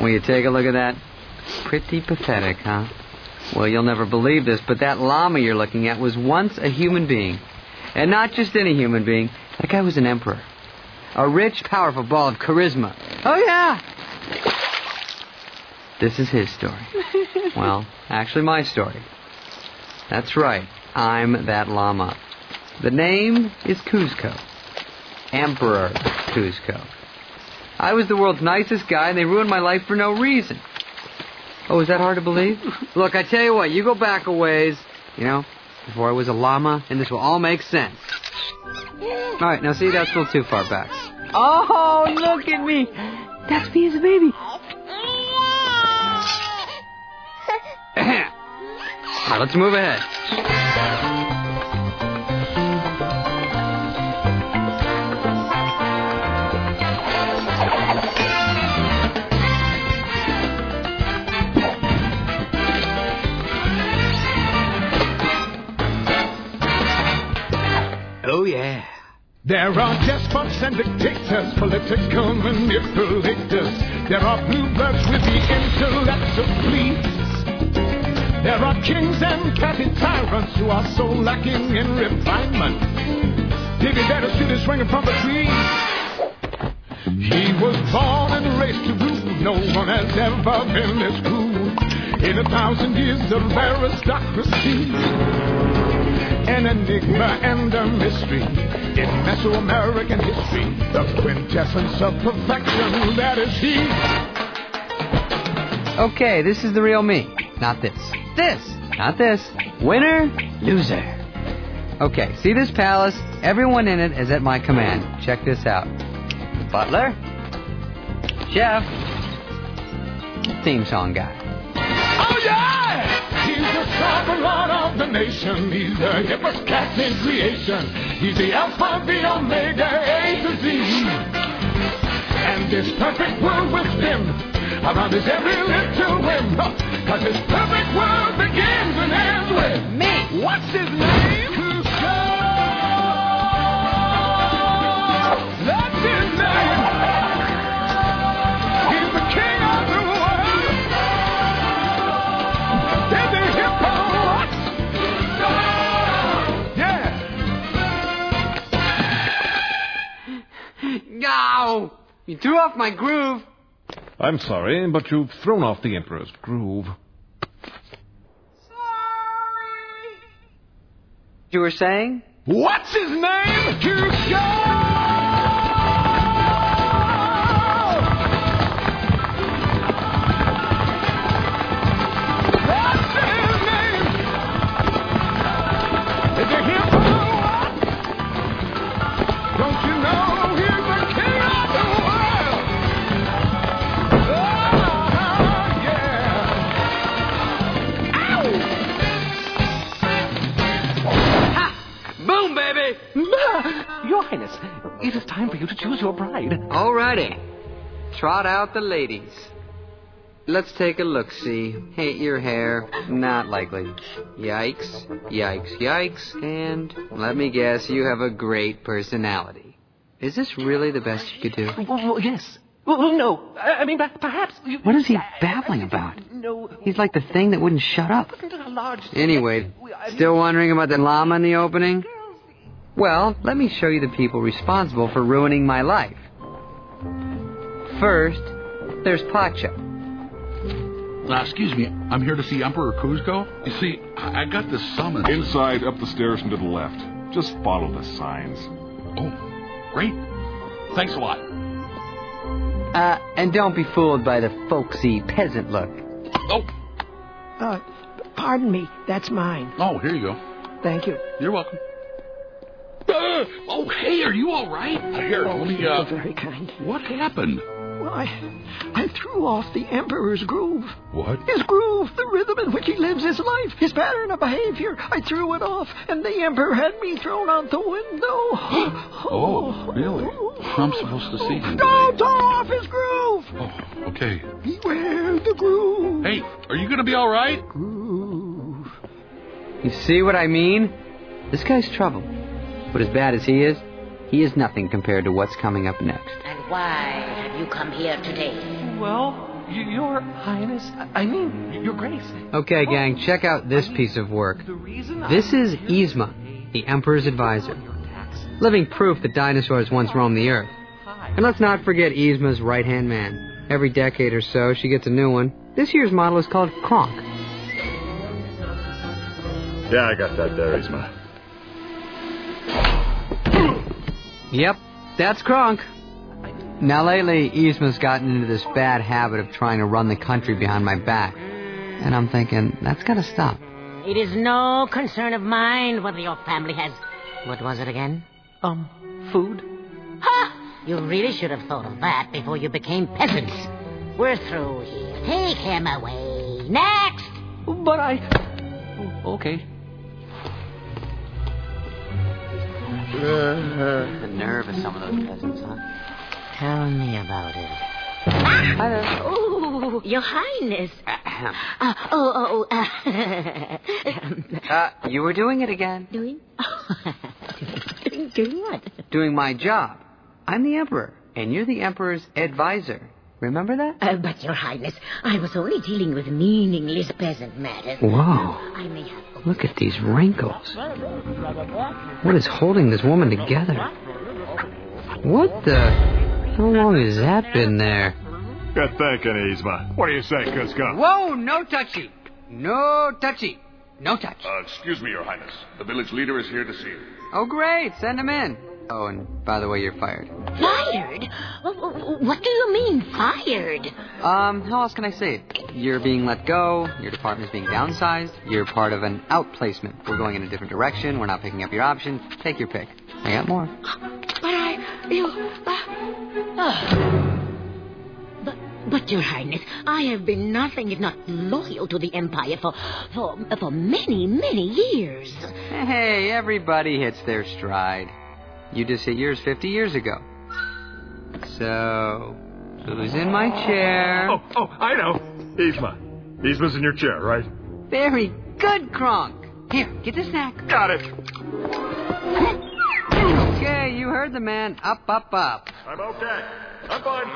Will you take a look at that? Pretty pathetic, huh? Well, you'll never believe this, but that llama you're looking at was once a human being. And not just any human being. That guy was an emperor. A rich, powerful ball of charisma. Oh, yeah! This is his story. Well, actually my story. That's right. I'm that llama. The name is Kuzco. Emperor Kuzco. I was the world's nicest guy, and they ruined my life for no reason. Oh, is that hard to believe? Look, I tell you what, you go back a ways, before I was a llama, and this will all make sense. All right, now see, that's a little too far back. Oh, look at me. That's me as a baby. Now, let's move ahead. Oh, yeah. There are despots and dictators, political manipulators. There are bluebirds with the intellect of fleas. There are kings and catty tyrants who are so lacking in refinement. Maybe better shoot is swinging from the tree. He was born and raised to rule. No one has ever been this cruel in 1,000 years of aristocracy. An enigma and a mystery in Mesoamerican history. The quintessence of perfection, that is he. Okay, this is the real me. Not this. This. Not this. Winner, loser. Okay, see this palace? Everyone in it is at my command. Check this out. Butler. Chef. Theme song guy. Oh, yeah! He's the sovereign lord of the nation. He's the hippest cat in creation. He's the Alpha, the Omega, A to Z. And this perfect world with him around his every little whim. Cause his perfect world begins and ends with me. What's his name? Kuzco. That's his name. He's the king of the world. There's a hippo. Yeah. No! You threw off my groove. I'm sorry, but you've thrown off the Emperor's groove. Sorry. You were saying? What's his name? Kuzco! That's his name! Is it him? Don't you know he's the king of the world? Oh, yeah! Ow! Ha! Boom, baby! Your Highness, it is time for you to choose your bride. Alrighty. Trot out the ladies. Let's take a look-see. Hate your hair. Not likely. Yikes. Yikes. Yikes. And let me guess, you have a great personality. Is this really the best you could do? Well, yes. Well, no. I mean, perhaps... What is he babbling about? No. He's like the thing that wouldn't shut up. Large... Anyway, still wondering about the llama in the opening? Well, let me show you the people responsible for ruining my life. First, there's Pacho. Excuse me, I'm here to see Emperor Kuzco. You see, I got this summons. Inside, up the stairs and to the left. Just follow the signs. Oh, great. Thanks a lot. And don't be fooled by the folksy peasant look. Oh. Pardon me, that's mine. Oh, here you go. Thank you. You're welcome. Oh, hey, are you all right? Here, let me, You're very kind. What happened? Well, I threw off the Emperor's groove. What? His groove, the rhythm in which he lives his life, his pattern of behavior. I threw it off, and the Emperor had me thrown out the window. Oh, really? I'm supposed to see him. Don't throw off his groove! Oh, okay. Beware the groove. Hey, are you going to be all right? Groove. You see what I mean? This guy's trouble. But as bad as he is nothing compared to what's coming up next. And why have you come here today? Well, Your Highness. I mean, Your Grace. Okay, gang, check out this piece of work. This is Yzma, the Emperor's advisor. Living proof that dinosaurs once roamed the earth. And let's not forget Yzma's right-hand man. Every decade or so, she gets a new one. This year's model is called Kronk. Yeah, I got that there, Yzma. Yep, that's Kronk. Now lately, Yzma's gotten into this bad habit of trying to run the country behind my back. And I'm thinking, that's gotta stop. It is no concern of mine whether your family has... What was it again? Food? Ha! You really should have thought of that before you became peasants. We're through here. Take him away. Next! But I... Okay. The nerve of some of those peasants, huh? Tell me about it. Hi there. Oh, Your Highness. You were doing it again. Doing? Doing what? Doing my job. I'm the Emperor, and you're the Emperor's advisor. Remember that? But, Your Highness, I was only dealing with meaningless peasant matters. Whoa. I may have... Look at these wrinkles. What is holding this woman together? What the... How long has that been there? Good thinking, Yzma. What do you say, Kuzco? Whoa, no touchy. No touchy. No touch. Excuse me, Your Highness. The village leader is here to see you. Oh, great. Send him in. Oh, and by the way, you're fired. Fired? What do you mean, fired? How else can I say it? You're being let go, your department's being downsized, you're part of an outplacement. We're going in a different direction, we're not picking up your options. Take your pick. I got more. But, Your Highness, I have been nothing if not loyal to the Empire for many, many years. Hey, everybody hits their stride. You just hit yours 50 years ago. So, who's in my chair? Oh, I know. Yzma. Yzma's in your chair, right? Very good, Kronk. Here, get the snack. Got it. Okay, you heard the man. Up, up, up. I'm okay. I'm fine.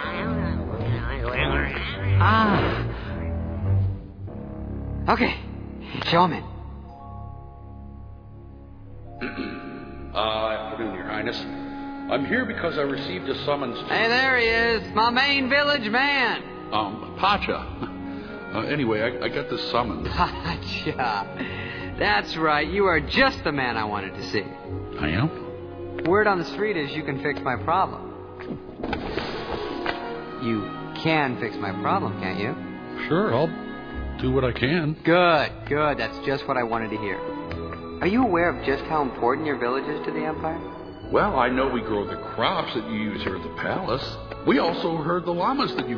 Okay, show him in. Afternoon, Your Highness. I'm here because I received a summons to... Hey, there he is. My main village man. Pacha. Anyway, I got this summons. Pacha. That's right. You are just the man I wanted to see. I am? Word on the street is you can fix my problem. You can fix my problem, can't you? Sure, I'll do what I can. Good. That's just what I wanted to hear. Are you aware of just how important your village is to the Empire? Well, I know we grow the crops that you use here at the palace. We also heard the llamas that you...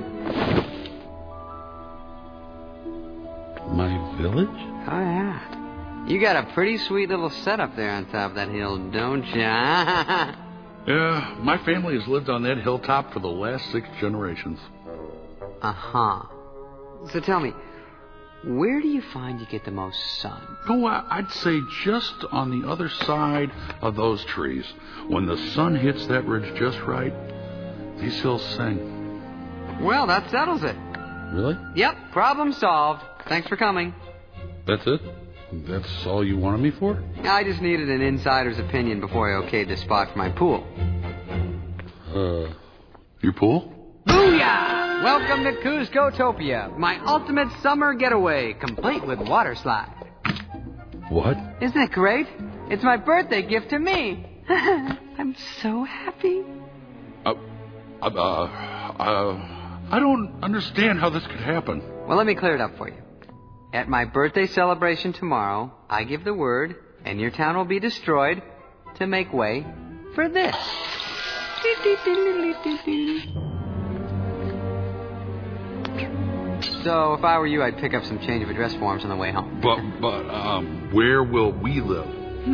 My village? Oh, yeah. You got a pretty sweet little setup there on top of that hill, don't you? Yeah, my family has lived on that hilltop for the last 6 generations. Uh-huh. So tell me, where do you find you get the most sun? Oh, I'd say just on the other side of those trees. When the sun hits that ridge just right, these hills sing. Well, that settles it. Really? Yep, problem solved. Thanks for coming. That's it? That's all you wanted me for? I just needed an insider's opinion before I okayed the spot for my pool. Your pool? Booyah! Welcome to Kuzcotopia, my ultimate summer getaway, complete with water slide. What? Isn't it great? It's my birthday gift to me. I'm so happy. I don't understand how this could happen. Well, let me clear it up for you. At my birthday celebration tomorrow, I give the word, and your town will be destroyed to make way for this. So, if I were you, I'd pick up some change of address forms on the way home. But, where will we live?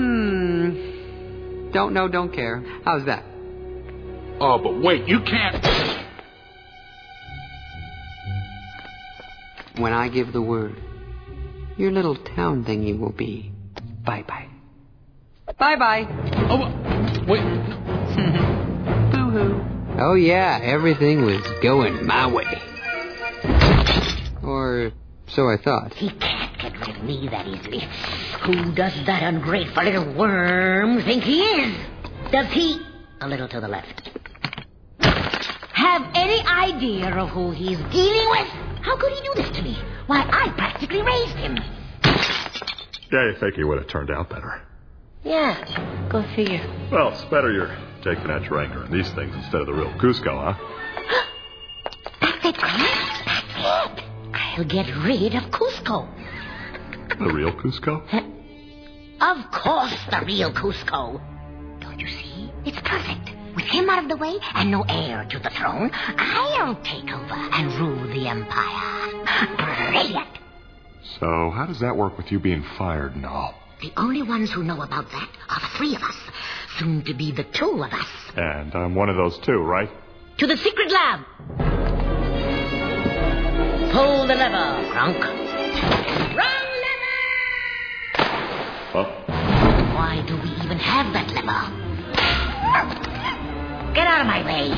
Don't know, don't care. How's that? Oh, but wait, you can't... When I give the word, your little town thingy will be bye-bye. Bye-bye. Oh, wait. Boo-hoo. Oh, yeah, everything was going my way. Or so I thought. He can't get rid of me that easily. Who does that ungrateful little worm think he is? Does he, a little to the left, have any idea of who he's dealing with? How could he do this to me? Why, I practically raised him. Yeah, you think he would have turned out better. Yeah, go figure. Well, it's better you're taking out your anger in these things instead of the real Cusco, huh? That's it, Clarence. That's it. I'll get rid of Cusco. The real Cusco? Of course, the real Cusco. Don't you see? It's perfect. With him out of the way and no heir to the throne, I'll take over and rule the empire. Brilliant. So how does that work with you being fired and all? The only ones who know about that are the three of us. Soon to be the two of us. And I'm one of those two, right? To the secret lab. Pull the lever, Kronk. Wrong lever! Huh? Why do we even have that lever? Get out of my way.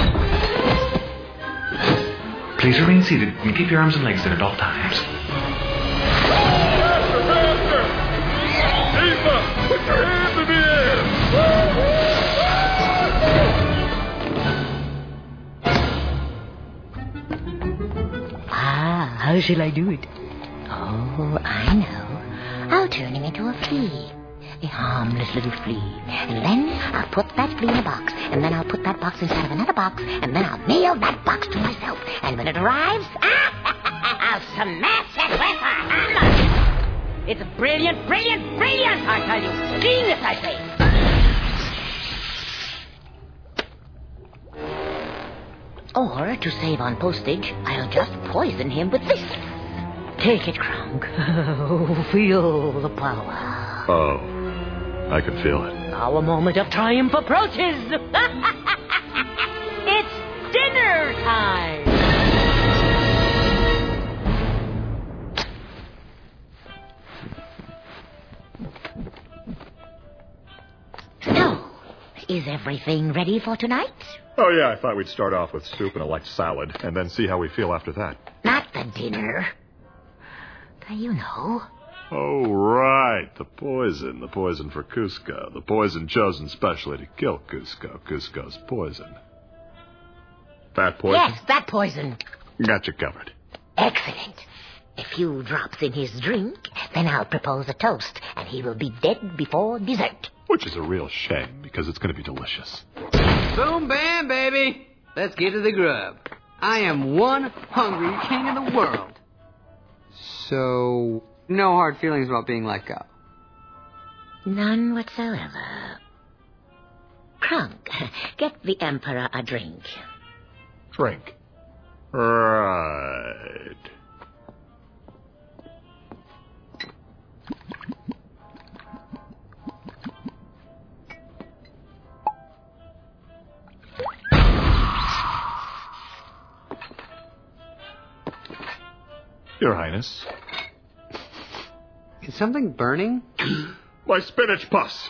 Please remain seated and keep your arms and legs in at all times. Faster! Eva, put your hands in the air! How shall I do it? Oh, I know. I'll turn him into a flea. A harmless little flea. And then I'll put that flea in a box. And then I'll put that box inside of another box. And then I'll nail that box to myself. And when it arrives, I'll smash it with a hammer. It's brilliant, brilliant, brilliant, I tell you. Genius, I say. Or, to save on postage, I'll just poison him with this. Take it, Kronk. Feel the power. Oh, I can feel it. Our moment of triumph approaches. It's dinner time. So, is everything ready for tonight? Oh, yeah, I thought we'd start off with soup and a light salad, and then see how we feel after that. Not the dinner. You know. Oh, right. The poison for Cusco. The poison chosen specially to kill Cusco. Cusco's poison. That poison? Yes, that poison. Got you covered. Excellent. A few drops in his drink, then I'll propose a toast, and he will be dead before dessert. Which is a real shame, because it's going to be delicious. Boom, bam, baby. Let's get to the grub. I am one hungry king of the world. So, no hard feelings about being let go? None whatsoever. Kronk, get the Emperor a drink. Drink. Right. Your Highness. Is something burning? My spinach puffs.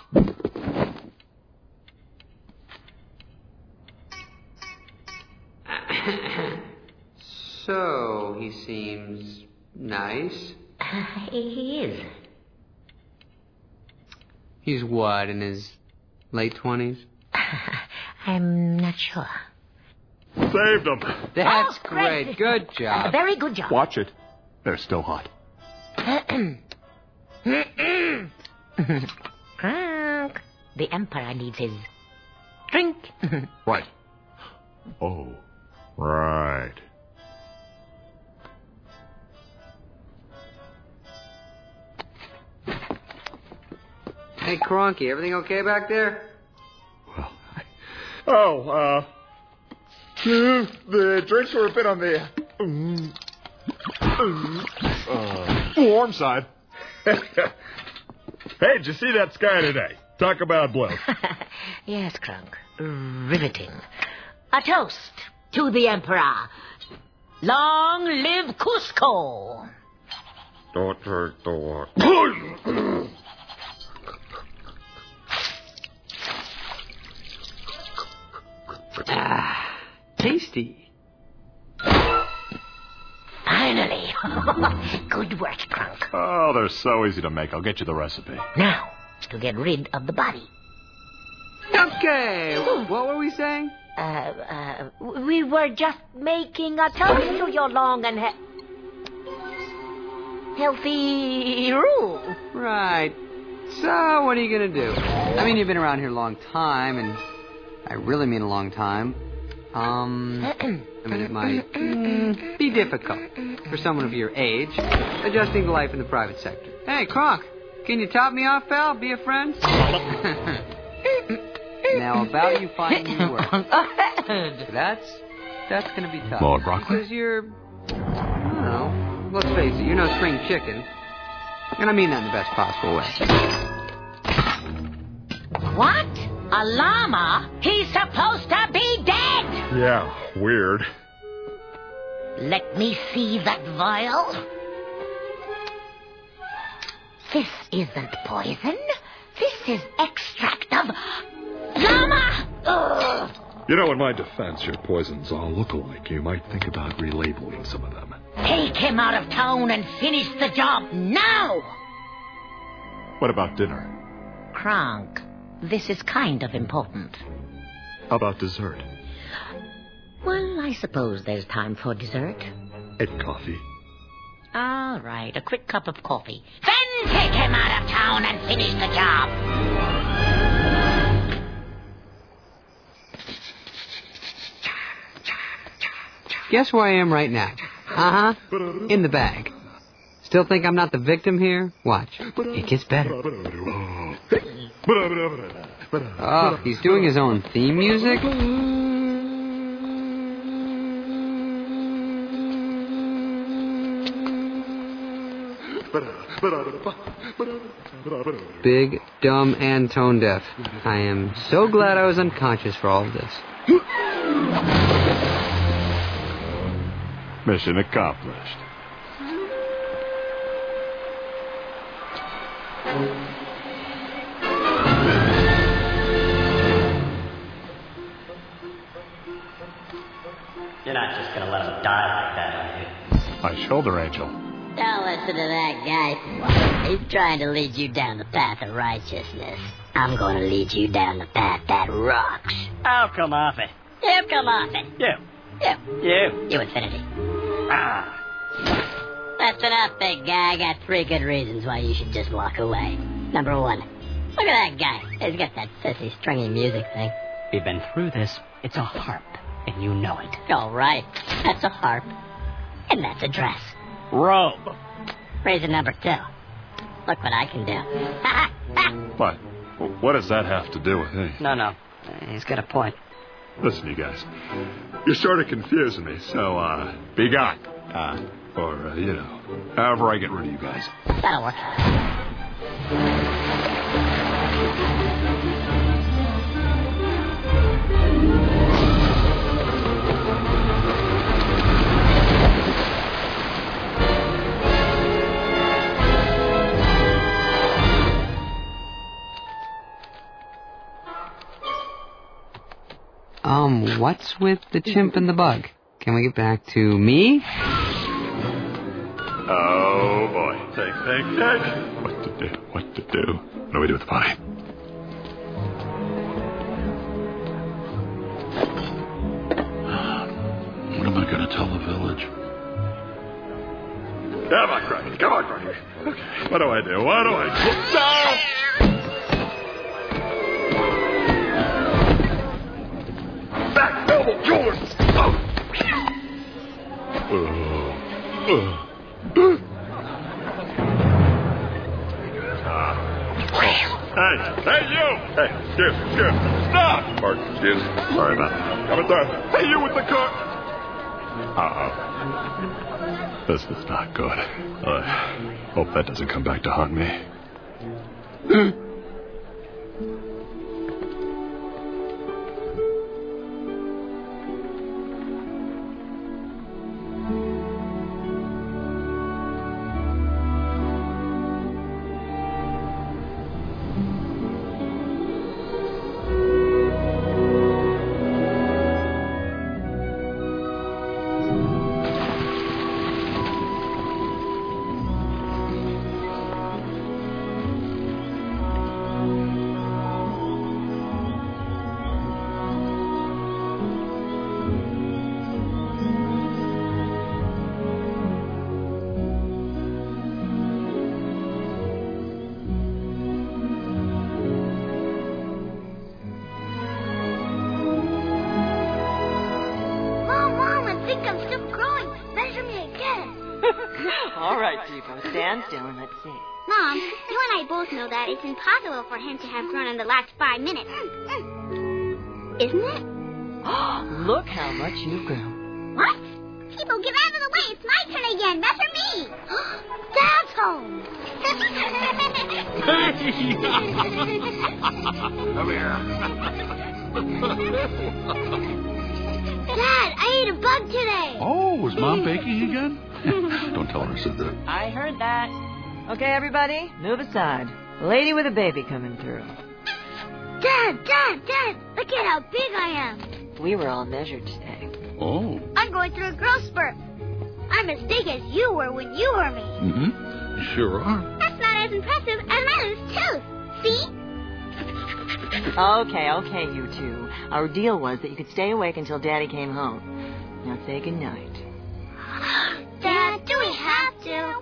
So, he seems nice. He is. He's what, in his late 20s? I'm not sure. Saved them. That's great. Good job. Very good job. Watch it. They're still hot. Kronk, the Emperor needs his drink. Right. Oh, right. Hey, Cronky, everything okay back there? Well, the drinks were a bit on the warm side. Hey, did you see that sky today? Talk about blue. Yes, Kronk. Riveting. A toast to the Emperor. Long live Cusco. Don't take the water. Tasty. Finally. Good work, Crunk. Oh, they're so easy to make. I'll get you the recipe. Now, to get rid of the body. Okay, what were we saying? We were just making a toast to your long and healthy rule. Right. So, what are you going to do? I mean, you've been around here a long time, and I really mean a long time. I mean, it might be difficult for someone of your age adjusting to life in the private sector. Hey, Kronk, can you top me off, pal? Be a friend? Now, about you finding new work. That's going to be tough. Lord Broccoli? Because you're, I don't know, let's face it, you're no spring chicken. And I mean that in the best possible way. What? A llama? He's supposed to be dead! Yeah, weird. Let me see that vial. This isn't poison. This is extract of llama! Ugh. You know, in my defense, your poisons all look alike. You might think about relabeling some of them. Take him out of town and finish the job now! What about dinner? Kronk, this is kind of important. How about dessert? Well, I suppose there's time for dessert. And coffee. All right, a quick cup of coffee. Then take him out of town and finish the job. Guess where I am right now? Uh-huh. In the bag. Still think I'm not the victim here? Watch. It gets better. Oh, he's doing his own theme music? Big, dumb, and tone deaf. I am so glad I was unconscious for all of this. Mission accomplished. You're not just gonna let him die like that, are you? My shoulder angel. Don't listen to that guy. He's trying to lead you down the path of righteousness. I'm going to lead you down the path that rocks. Oh, come off it. You come off it. You. You, Infinity. Ah. That's enough, big guy. I got 3 good reasons why you should just walk away. Number 1, look at that guy. He's got that sissy stringy music thing. We've been through this. It's a harp, and you know it. All right. That's a harp. And that's a dress. Robe. Reason number 2. Look what I can do. What? What does that have to do with me? No. He's got a point. Listen, you guys. You're sort of confusing me, so, be gone. Or, however I get rid of you guys. That'll work. What's with the chimp and the bug? Can we get back to me? Oh, boy. Think. What to do? What do we do with the body? What am I going to tell the village? Come on, Crunky. Okay. What do I do? Back, elbow, shoulder. Hey, you! Hey, excuse me. Stop! Pardon, excuse me. Sorry about that. Coming through. Hey, you with the car! Uh-oh. This is not good. Hope that doesn't come back to haunt me. All right, Tipo, stand still and let's see. Mom, you and I both know that it's impossible for him to have grown in the last 5 minutes. Isn't it? Look how much you've grown. What? People, get out of the way. It's my turn again. Better me. Dad's home. Come here. Dad, I ate a bug today. Oh, was Mom baking again? Don't tell her I said that. I heard that. Okay, everybody, move aside. Lady with a baby coming through. Dad, look at how big I am. We were all measured today. Oh. I'm going through a growth spurt. I'm as big as you were when you were me. Mm-hmm. You sure are. That's not as impressive as my loose tooth. See? Okay, you two. Our deal was that you could stay awake until Daddy came home. Now say goodnight. Dad, do we have to?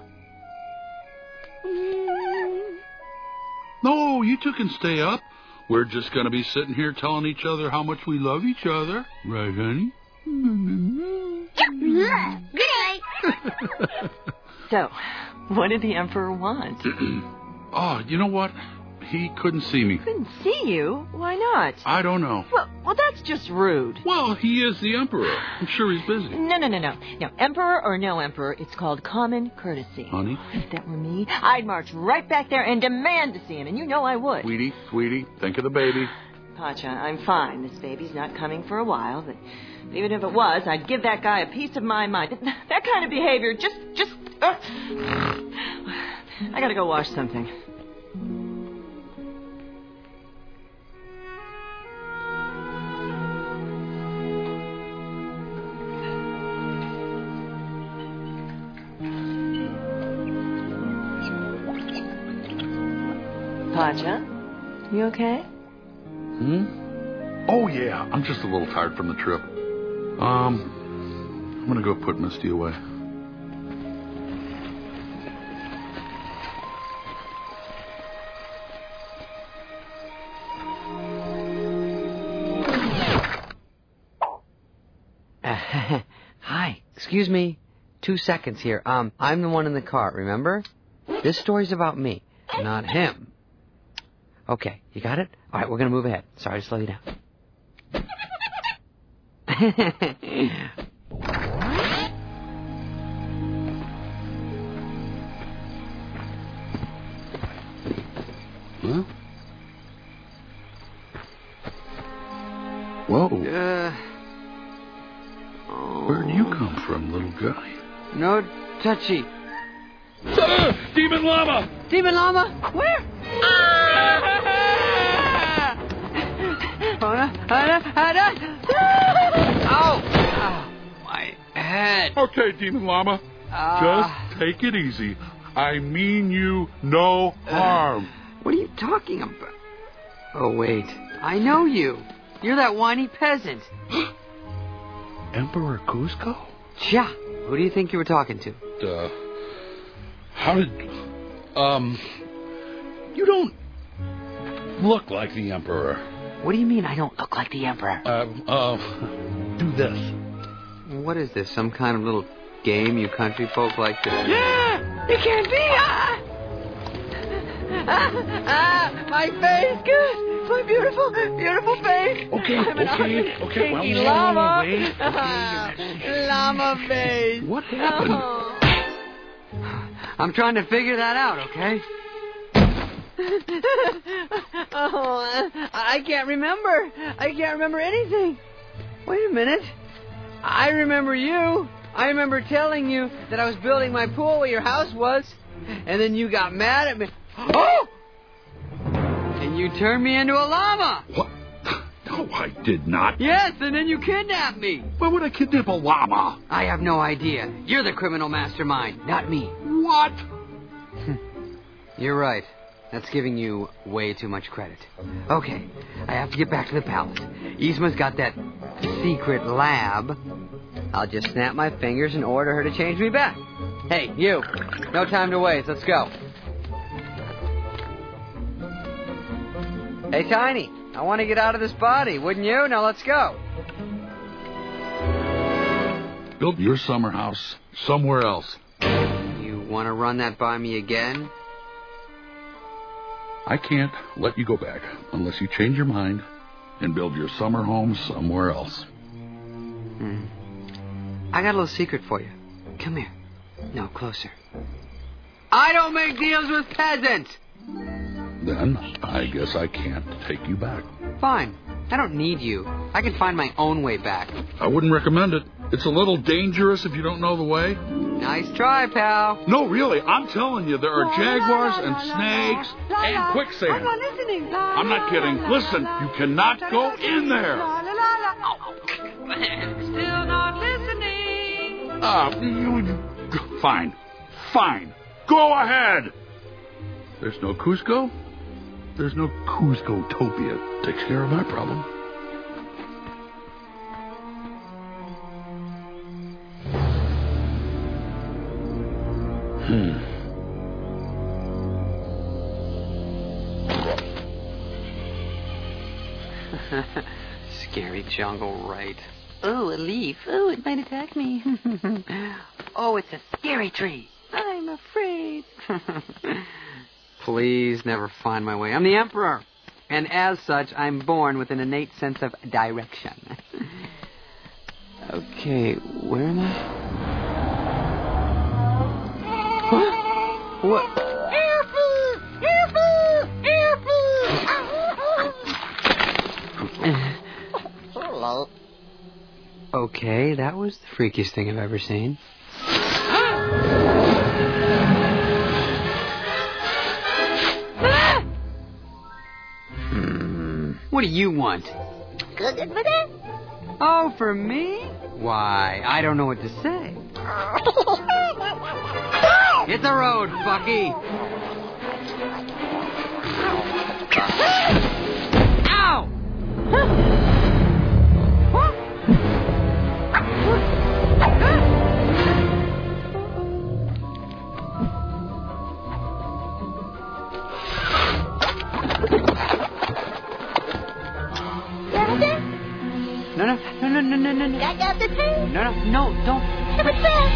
No, you two can stay up. We're just going to be sitting here telling each other how much we love each other. Right, honey? Good night. So, what did the Emperor want? Oh, you know what? He couldn't see me. Couldn't see you? Why not? I don't know. Well, that's just rude. Well, he is the Emperor. I'm sure he's busy. No. Emperor or no Emperor, it's called common courtesy. Honey? If that were me, I'd march right back there and demand to see him, and you know I would. Sweetie, think of the baby. Pacha, I'm fine. This baby's not coming for a while, but even if it was, I'd give that guy a piece of my mind. That kind of behavior, I gotta go wash something. Pacha, you okay? Oh, yeah. I'm just a little tired from the trip. I'm going to go put Misty away. Hi. Excuse me. 2 seconds here. I'm the one in the cart, remember? This story's about me, not him. Okay, you got it? All right, we're going to move ahead. Sorry to slow you down. Huh? Whoa. Where'd you come from, little guy? No touchy. Demon llama! Demon llama? Where? Oh, my head. Okay, Demon llama. Just take it easy. I mean you no harm. What are you talking about? Oh, wait. I know you. You're that whiny peasant. Emperor Kuzco? Cha. Who do you think you were talking to? How did... You don't look like the Emperor. What do you mean I don't look like the Emperor? Do this. What is this, some kind of little game you country folk like to... Yeah! It can't be! My face, good! My beautiful face! Okay. Well, llama! Wait. Llama face! What happened? Oh. I'm trying to figure that out, okay? I can't remember. I can't remember anything. Wait a minute. I remember you. I remember telling you that I was building my pool where your house was, and then you got mad at me. Oh! And you turned me into a llama. What? No, I did not. Yes, and then you kidnapped me. Why would I kidnap a llama? I have no idea. You're the criminal mastermind, not me. What? You're right. That's giving you way too much credit. Okay, I have to get back to the palace. Yzma's got that secret lab. I'll just snap my fingers and order her to change me back. Hey, you. No time to waste. Let's go. Hey, Tiny. I want to get out of this body, wouldn't you? Now let's go. Build your summer house somewhere else. You want to run that by me again? I can't let you go back unless you change your mind and build your summer home somewhere else. I got a little secret for you. Come here. No, closer. I don't make deals with peasants! Then I guess I can't take you back. Fine. I don't need you. I can find my own way back. I wouldn't recommend it. It's a little dangerous if you don't know the way. Nice try, pal. No, really, I'm telling you, there are jaguars and snakes and quicksand. I'm not listening. I'm not kidding. Listen, you cannot go in there. Still not listening. Fine. Go ahead. There's no Cusco. There's no Cusco-topia. Takes care of that problem. Scary jungle, right? Oh, a leaf. Oh, it might attack me. Oh, it's a scary tree. I'm afraid. Please never find my way. I'm the Emperor. And as such, I'm born with an innate sense of direction. Okay, where am I? Huh? What? Okay, that was the freakiest thing I've ever seen. What do you want? Good for that? Oh, for me? Why, I don't know what to say. Hit the road, Bucky. Ow! No. I got the thing. No, don't. What's that?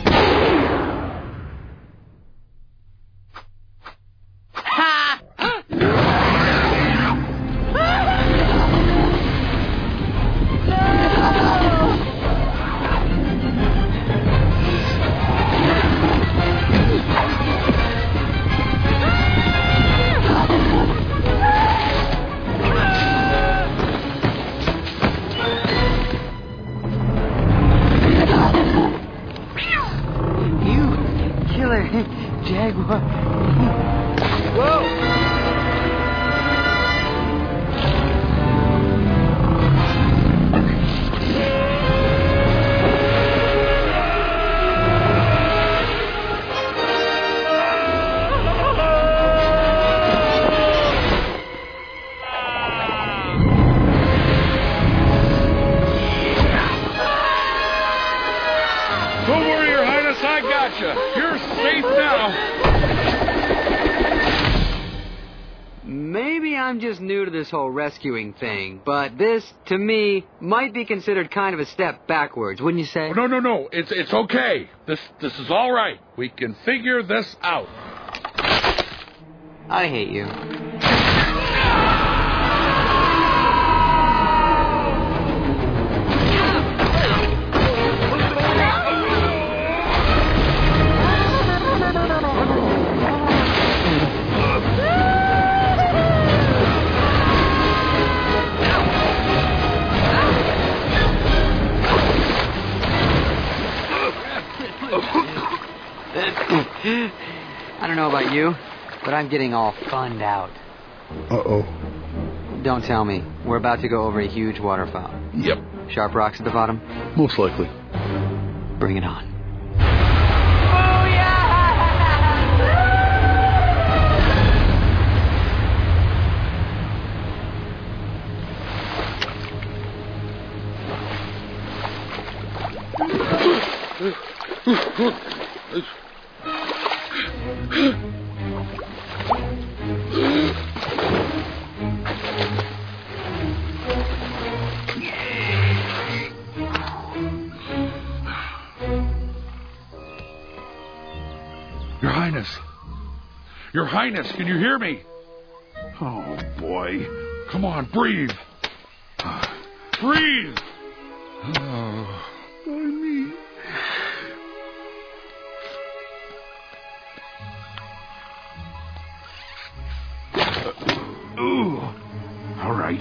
Jaguar. Whoa! Don't worry, Your Highness, I gotcha. You're safe now. Maybe I'm just new to this whole rescuing thing, but this, to me, might be considered kind of a step backwards, wouldn't you say? Oh, no. It's okay. This is all right. We can figure this out. I hate you. I don't know about you, but I'm getting all funned out. Uh-oh. Don't tell me. We're about to go over a huge waterfall. Yep. Sharp rocks at the bottom? Most likely. Bring it on. Highness. Your Highness, can you hear me? Oh, boy. Come on, breathe. Breathe! Oh, boy, me. Ooh. All right.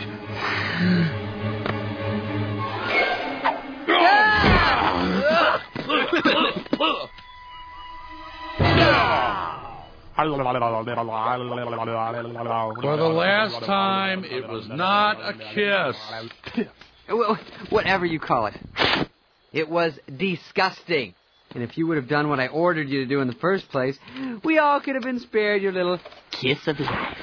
For the last time, it was not a kiss. Well, whatever you call it. It was disgusting. And if you would have done what I ordered you to do in the first place, we all could have been spared your little kiss of life.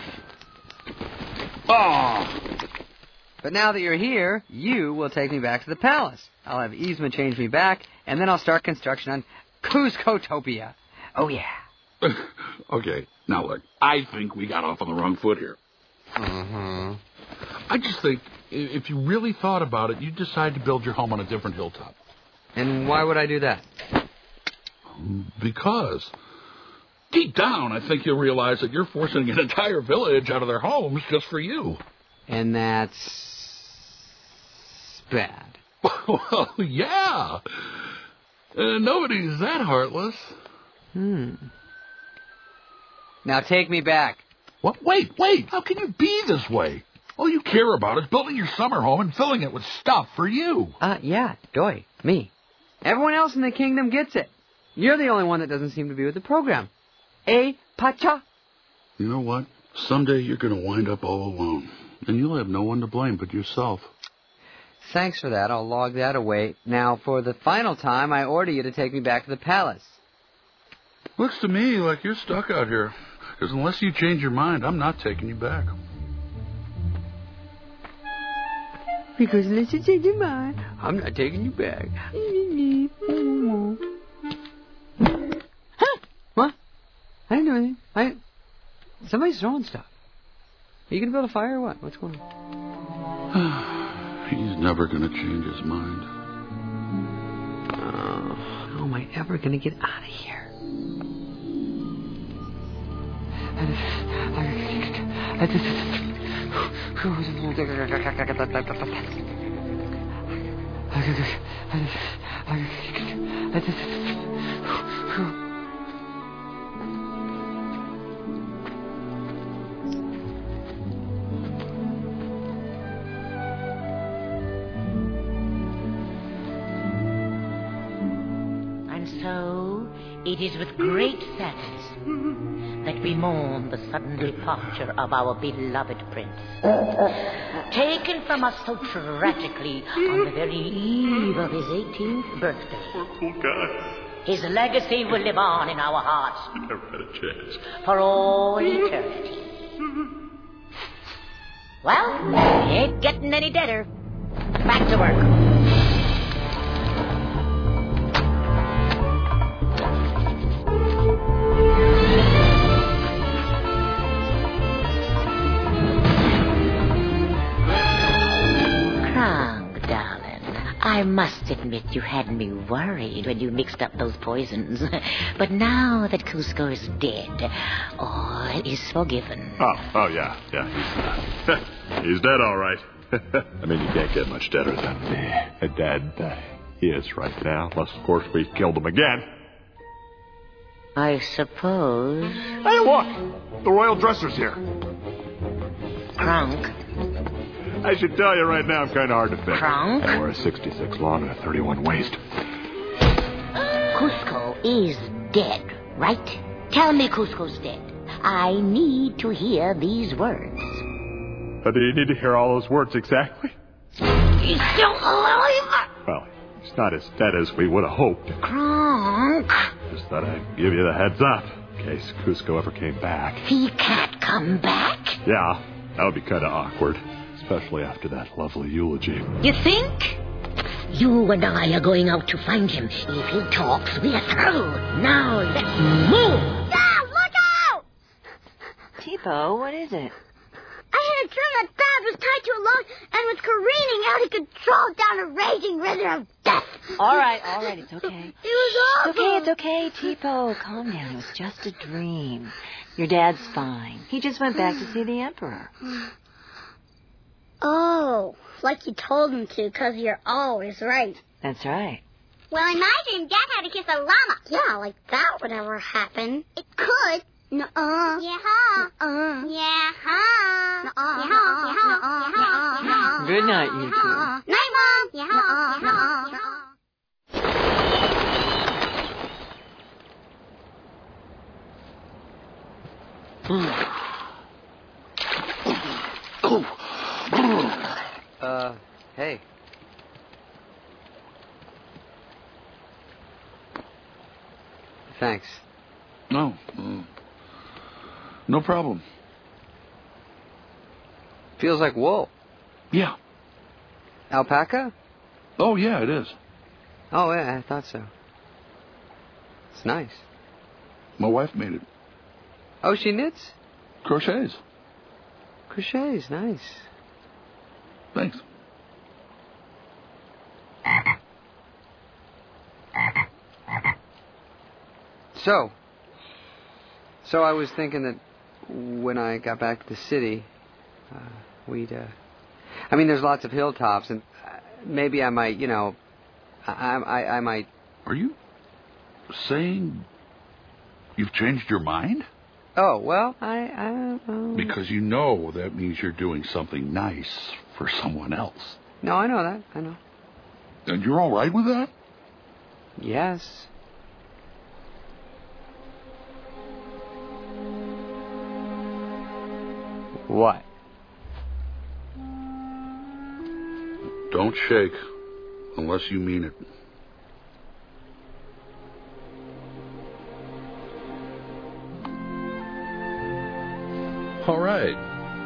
Oh! But now that you're here, you will take me back to the palace. I'll have Yzma change me back, and then I'll start construction on Kuzcotopia. Oh, yeah. Okay, now look, I think we got off on the wrong foot here. Mm-hmm. I just think if you really thought about it, you'd decide to build your home on a different hilltop. And why would I do that? Because deep down, I think you'll realize that you're forcing an entire village out of their homes just for you. And that's bad. Well, yeah. Nobody's that heartless. Now take me back. What? Wait. How can you be this way? All you care about is building your summer home and filling it with stuff for you. Yeah, Doi, me. Everyone else in the kingdom gets it. You're the only one that doesn't seem to be with the program. Pacha? You know what? Someday you're going to wind up all alone, and you'll have no one to blame but yourself. Thanks for that. I'll log that away. Now, for the final time, I order you to take me back to the palace. Looks to me like you're stuck out here. Because unless you change your mind, I'm not taking you back. Because unless you change your mind, I'm not taking you back. Huh? What? I didn't do anything. Somebody's throwing stuff. Are you going to build a fire or what? What's going on? He's never going to change his mind. How am I ever going to get out of here? And so, it is with great sadness that we mourn the sudden departure of our beloved prince. Taken from us so tragically on the very eve of his 18th birthday. Poor guy. His legacy will live on in our hearts. He never had a chance. For all eternity. Well, he ain't getting any deader. Back to work. I must admit you had me worried when you mixed up those poisons. But now that Kuzco is dead, all is forgiven. Oh, yeah. He's dead, all right. I mean, you can't get much deader than dead he is right now, unless, of course, we killed him again. I suppose... Hey, look! The royal dresser's here. Kronk. I should tell you right now, I'm kind of hard to fit. Kronk? I wear a 66 long and a 31 waist. Kuzco is dead, right? Tell me Kuzco's dead. I need to hear these words. Do you need to hear all those words exactly? He's still alive? Well, he's not as dead as we would have hoped. Kronk. Just thought I'd give you the heads up, in case Kuzco ever came back. He can't come back? Yeah, that would be kind of awkward. Especially after that lovely eulogy. You think? You and I are going out to find him. If he talks, we're through. Now let's move. Dad, look out! Tipo, what is it? I had a dream that Dad was tied to a log and was careening out of control down a raging river of death. All right, it's okay. It was awful. It's okay, Tipo. Calm down. It was just a dream. Your dad's fine. He just went back to see the Emperor. Oh, like you told him to, because you're always right. That's right. Well, in my dream, Dad had to kiss a llama. Yeah, like that would ever happen. It could. Nuh-uh. Yeah-ha. Nuh-uh. Yeah-ha. Nuh-uh. Yeah-ha. Yeah-ha. Yeah-ha. Good night, you two. Night, Mom. Yeah-ha. Yeah-ha. Hey. Thanks. No. No problem. Feels like wool. Yeah. Alpaca? Oh, yeah, it is. Oh, yeah, I thought so. It's nice. My wife made it. Oh, she knits? Crochets. Crochets, nice. Thanks. So I was thinking that when I got back to the city, there's lots of hilltops, and maybe I might, I might... Are you saying you've changed your mind? Oh, well, Because you know that means you're doing something nice for someone else. No, I know that. I know. And you're all right with that? Yes. What? Don't shake unless you mean it. All right.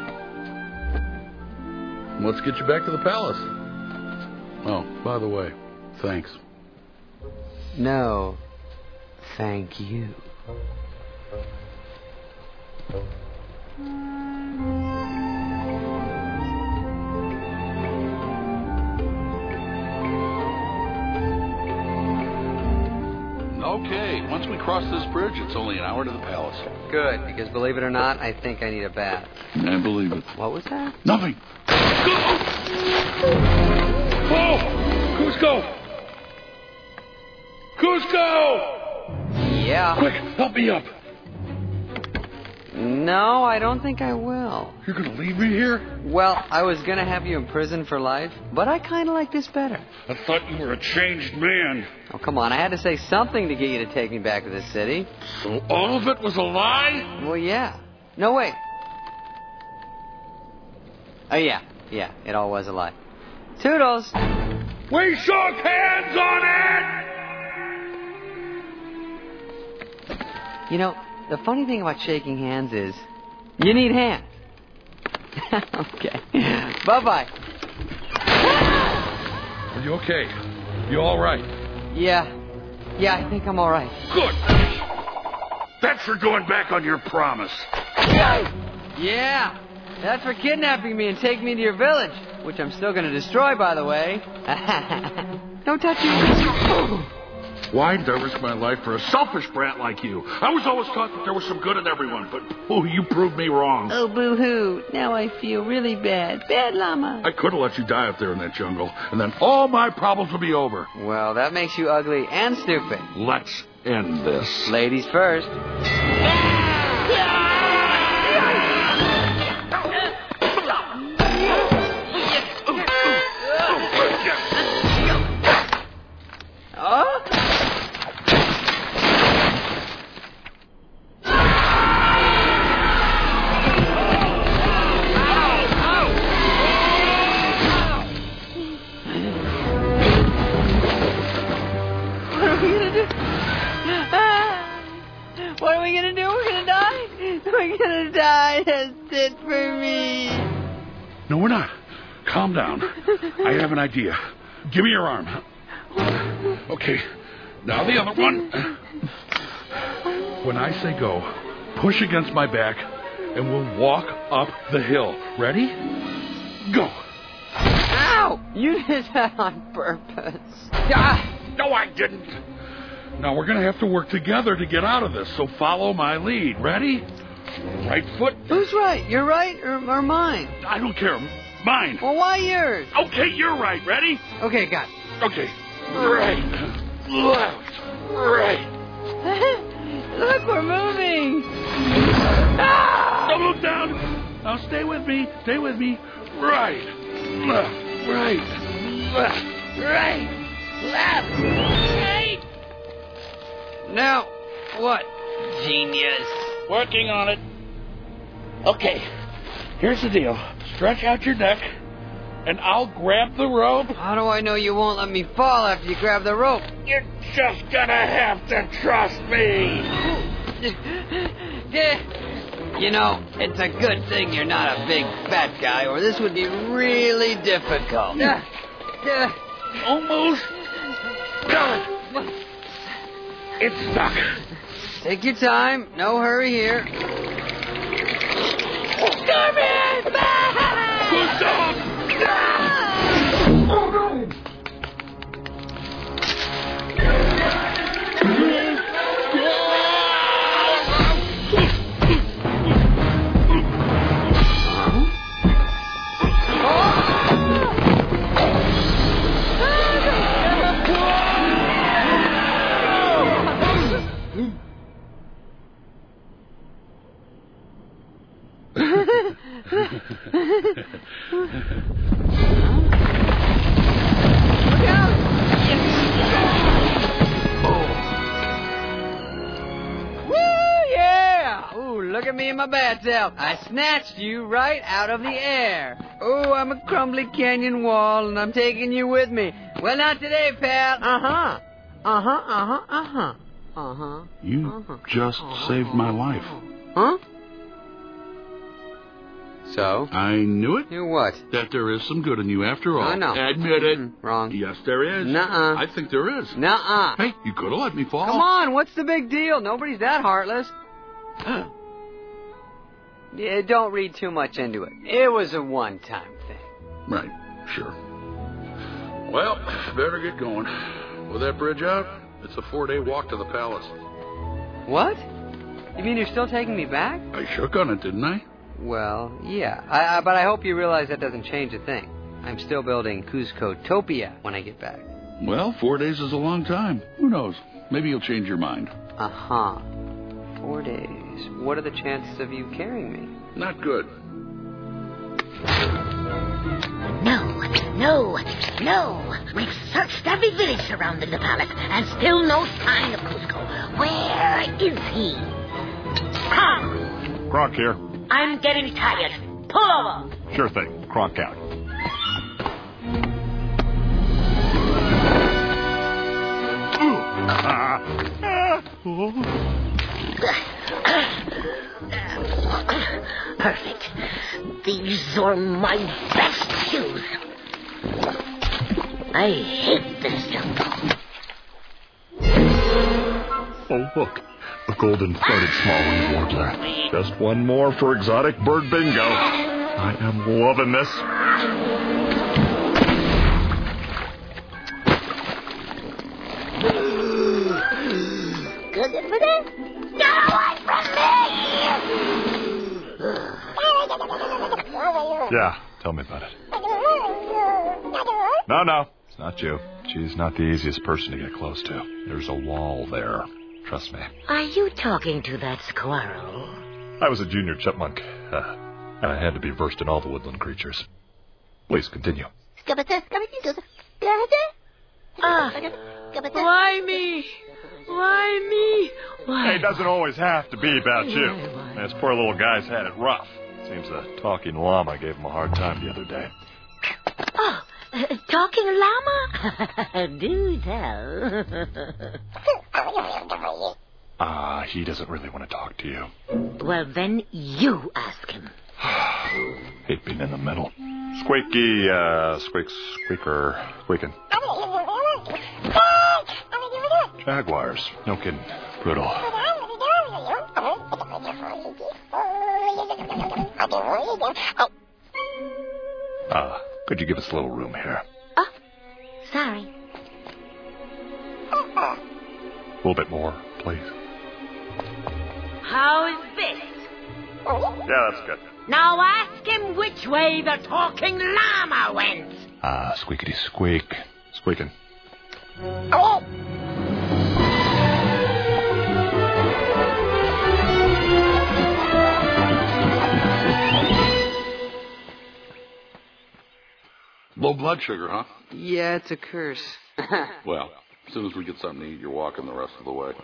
Let's get you back to the palace. Oh, by the way, thanks. No, thank you. Okay, once we cross this bridge, it's only an hour to the palace. Good, because believe it or not, I think I need a bath. I believe it. What was that? Nothing. Oh! Cusco! Cusco! Yeah. Quick, help me up. No, I don't think I will. You're going to leave me here? Well, I was going to have you in prison for life, but I kind of like this better. I thought you were a changed man. Oh, come on. I had to say something to get you to take me back to the city. So all of it was a lie? Well, yeah. No, wait. Oh, yeah. Yeah, it all was a lie. Toodles! We shook hands on it! You know, the funny thing about shaking hands is you need hands. Okay. Bye-bye. Are you okay? You all right? Yeah, I think I'm all right. Good. That's for going back on your promise. Yeah, that's for kidnapping me and taking me to your village, which I'm still going to destroy, by the way. Don't touch me. Why did I risk my life for a selfish brat like you? I was always taught that there was some good in everyone, but you proved me wrong. Oh, boo-hoo. Now I feel really bad. Bad llama. I could have let you die up there in that jungle, and then all my problems would be over. Well, that makes you ugly and stupid. Let's end this. Ladies first. What are we gonna do? We're gonna die? We're gonna die. That's it for me. No, we're not. Calm down. I have an idea. Give me your arm. Okay. Now the other one. When I say go, push against my back, and we'll walk up the hill. Ready? Go. Ow! You did that on purpose. No, I didn't. Now, we're going to have to work together to get out of this, so follow my lead. Ready? Right foot. Who's right? You're right or mine? I don't care. Mine. Well, why yours? Okay, you're right. Ready? Okay, got it. Okay. Right. Left. Right. Look, we're moving. Don't look down. Now stay with me. Stay with me. Right. Left. Right. Left. Right. Left. Right. Now, what? Genius. Working on it. Okay. Here's the deal. Stretch out your neck, and I'll grab the rope. How do I know you won't let me fall after you grab the rope? You're just gonna have to trust me. You know, it's a good thing you're not a big fat guy, or this would be really difficult. Almost done. It's stuck. Take your time. No hurry here. Starman! Good dog! Oh, no! Look at me in my bad self. I snatched you right out of the air. Oh, I'm a crumbly canyon wall, and I'm taking you with me. Well, not today, pal. You just saved my life. Huh? So? I knew it. Knew what? That there is some good in you after all. No. Admit it. Wrong. Yes, there is. Nuh-uh. I think there is. Nuh-uh. Hey, you could have let me fall. Come on, what's the big deal? Nobody's that heartless. Yeah, don't read too much into it. It was a one-time thing. Right, sure. Well, better get going. With that bridge out, it's a 4-day walk to the palace. What? You mean you're still taking me back? I shook on it, didn't I? Well, yeah. But I hope you realize that doesn't change a thing. I'm still building Cuzco-topia when I get back. Well, 4 days is a long time. Who knows? Maybe you'll change your mind. 4 days. What are the chances of you carrying me? Not good. No. We've searched every village surrounding the palace, and still no sign of Cuzco. Where is he? Come. Kronk here. I'm getting tired. Pull over. Sure thing. Kronk out. Perfect. These are my best shoes. I hate this jungle. Oh, look. A golden-throated small-winged warbler. Just one more for exotic bird bingo. I am loving this. Good for this? Get away from me! Yeah, tell me about it. No, it's not you. She's not the easiest person to get close to. There's a wall there. Trust me. Are you talking to that squirrel? I was a junior chipmunk, and I had to be versed in all the woodland creatures. Please continue. Why me? Why me? Why? Hey, it doesn't always have to be about you. This poor little guy's had it rough. Seems the talking llama gave him a hard time the other day. Oh, talking llama? Do tell. He doesn't really want to talk to you. Well, then you ask him. Hate being in the middle. Squeaky, squeaking. Jaguars. No kidding. Brutal. Could you give us a little room here? little bit more, please. How is this? Yeah, that's good. Now ask him which way the talking llama went. Squeakity squeak. Squeaking. Oh! Low blood sugar, huh? Yeah, it's a curse. Well, as soon as we get something to eat, you're walking the rest of the way.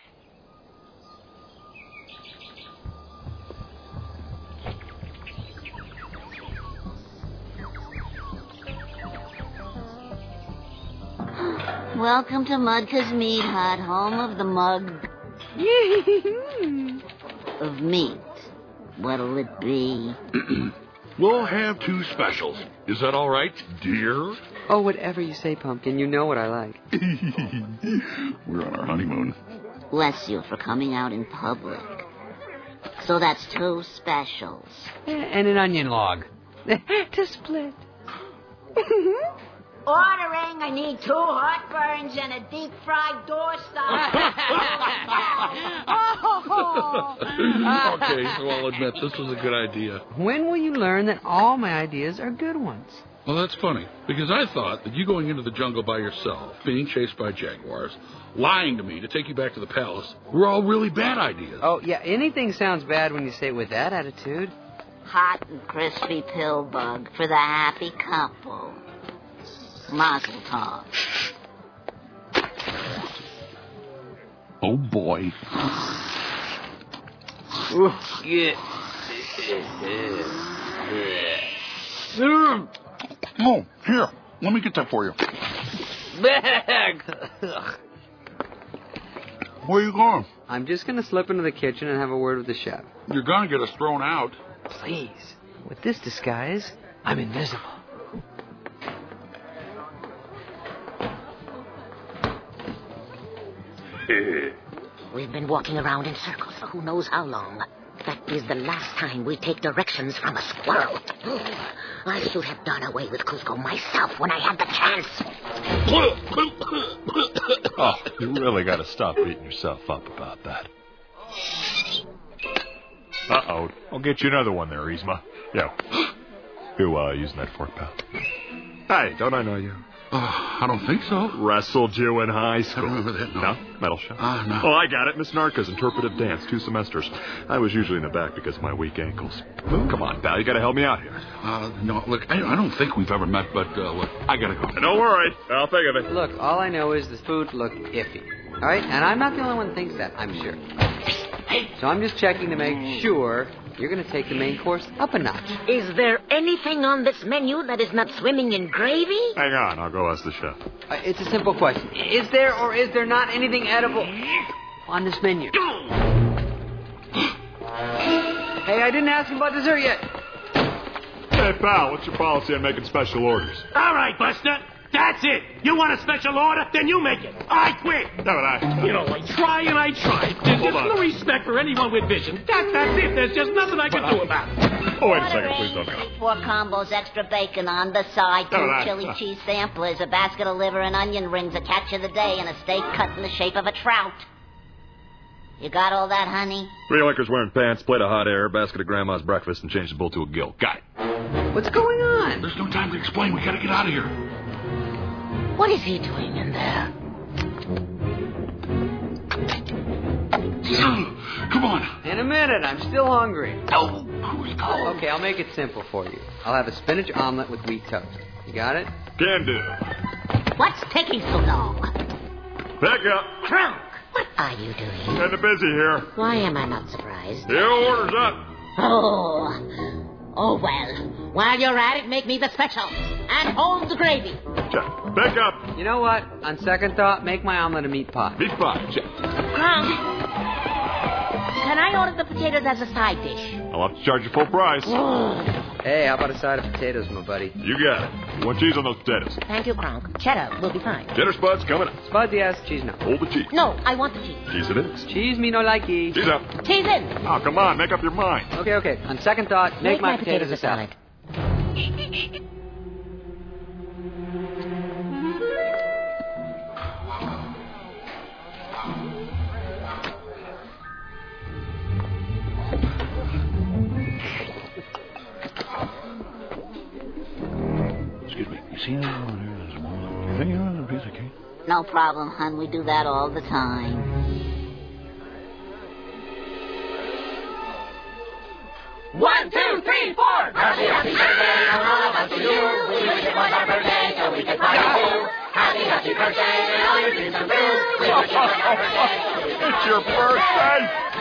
Welcome to Mudka's Meat Hut, home of the mug of meat. What'll it be? We'll have 2 specials. Is that all right, dear? Oh, whatever you say, Pumpkin. You know what I like. We're on our honeymoon. Bless you for coming out in public. So that's 2 specials. And an onion log. To split. Ordering, I need 2 heartburns and a deep-fried doorstop. Okay, so I'll admit this was a good idea. When will you learn that all my ideas are good ones? Well, that's funny, because I thought that you going into the jungle by yourself, being chased by jaguars, lying to me to take you back to the palace, were all really bad ideas. Oh, yeah, anything sounds bad when you say it with that attitude. Hot and crispy pill bug for the happy couple. Mazel tov. Oh, boy. Oh, here. Let me get that for you. Where are you going? I'm just going to slip into the kitchen and have a word with the chef. You're going to get us thrown out. Please. With this disguise, I'm invisible. We've been walking around in circles for who knows how long. That is the last time we take directions from a squirrel. I should have done away with Cusco myself when I had the chance. Oh, you really got to stop beating yourself up about that. Uh-oh. I'll get you another one there, Yzma. Yo. You, using that fork, pal? Hey, don't I know you? I don't think so. Wrestled you in high school. I don't remember that, no. Metal show? No. Oh, I got it. Miss Narca's interpretive dance, 2 semesters. I was usually in the back because of my weak ankles. Come on, pal. You got to help me out here. No, look, I don't think we've ever met, but, look, I got to go. Don't worry. I'll think of it. Look, all I know is the food looked iffy. All right? And I'm not the only one that thinks that, I'm sure. So I'm just checking to make sure you're going to take the main course up a notch. Is there anything on this menu that is not swimming in gravy? Hang on. I'll go ask the chef. It's a simple question. Is there or is there not anything edible on this menu? Hey, I didn't ask you about dessert yet. Hey, pal, what's your policy on making special orders? All right, Buster. That's it. You want a special order? Then you make it. I quit. No, but I try and I try. There's just no respect for anyone with vision. That's it. There's just nothing I can do about it. Oh, wait a second. Please don't go. 4 combos, extra bacon on the side, 2 chili cheese samplers, a basket of liver and onion rings, a catch of the day, and a steak cut in the shape of a trout. You got all that, honey? 3 liquors wearing pants, plate of hot air, basket of grandma's breakfast, and change the bull to a gill. Got it. What's going on? There's no time to explain. We got to get out of here. What is he doing in there? Come on. In a minute. I'm still hungry. Oh, Cusco. Okay, I'll make it simple for you. I'll have a spinach omelet with wheat toast. You got it? Can do. What's taking so long? Back up. Crunk, what are you doing? Kind of busy here. Why am I not surprised? Your order's up. Oh, well. While you're at it, make me the special. And hold the gravy. Check. Back up. You know what? On second thought, make my omelet a meat pie. Meat pie. Check. Crunk, can I order the potatoes as a side dish? I'll have to charge you full price. Hey, how about a side of potatoes, my buddy? You got it. You want cheese on those potatoes? Thank you, Kronk. Cheddar will be fine. Cheddar spuds coming up. Spud, yes. Cheese, no. Hold the cheese. No, I want the cheese. Cheese it is. Cheese, me no likey. Cheese up. Cheese in. Oh, come on. Make up your mind. Okay. On second thought, make my potatoes a salad. sound music, eh? No problem, hon. We do that all the time. 1, 2, 3, 4. Happy, happy birthday from all of us to you. We wish it was our birthday so we could party too. Happy, happy birthday and all your dreams come true. We wish it was our birthday so we could It's your birthday!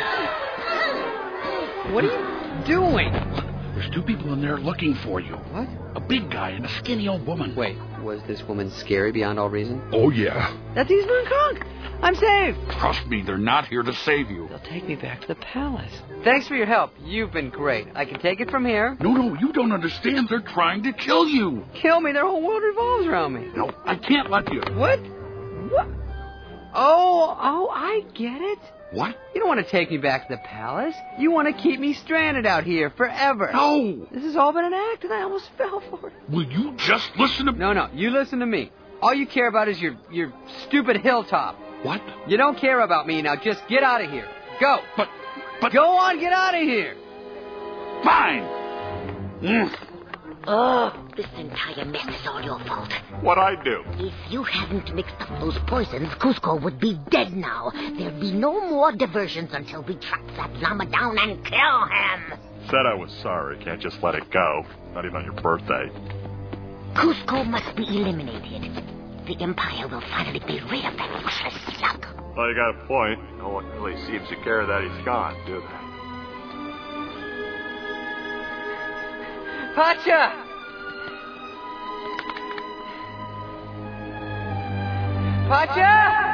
What are you doing? There's 2 people in there looking for you. What? A big guy and a skinny old woman. Wait, was this woman scary beyond all reason? Oh, yeah. That's Eastman Conk. I'm saved. Trust me, they're not here to save you. They'll take me back to the palace. Thanks for your help. You've been great. I can take it from here. No, you don't understand. They're trying to kill you. Kill me? Their whole world revolves around me. No, I can't let you. What? What? Oh, I get it. What? You don't want to take me back to the palace. You want to keep me stranded out here forever. No. This has all been an act, and I almost fell for it. Will you just listen to me? No, you listen to me. All you care about is your stupid hilltop. What? You don't care about me. Now just get out of here. Go. But... Go on, get out of here. Fine. Oh, this entire mess is all your fault. What'd I do? If you hadn't mixed up those poisons, Cusco would be dead now. There'd be no more diversions until we track that llama down and kill him. Said I was sorry. Can't just let it go. Not even on your birthday. Cusco must be eliminated. The Empire will finally be rid of that useless slug. Well, you got a point. No one really seems to care that he's gone, do they? Pacha! Pacha!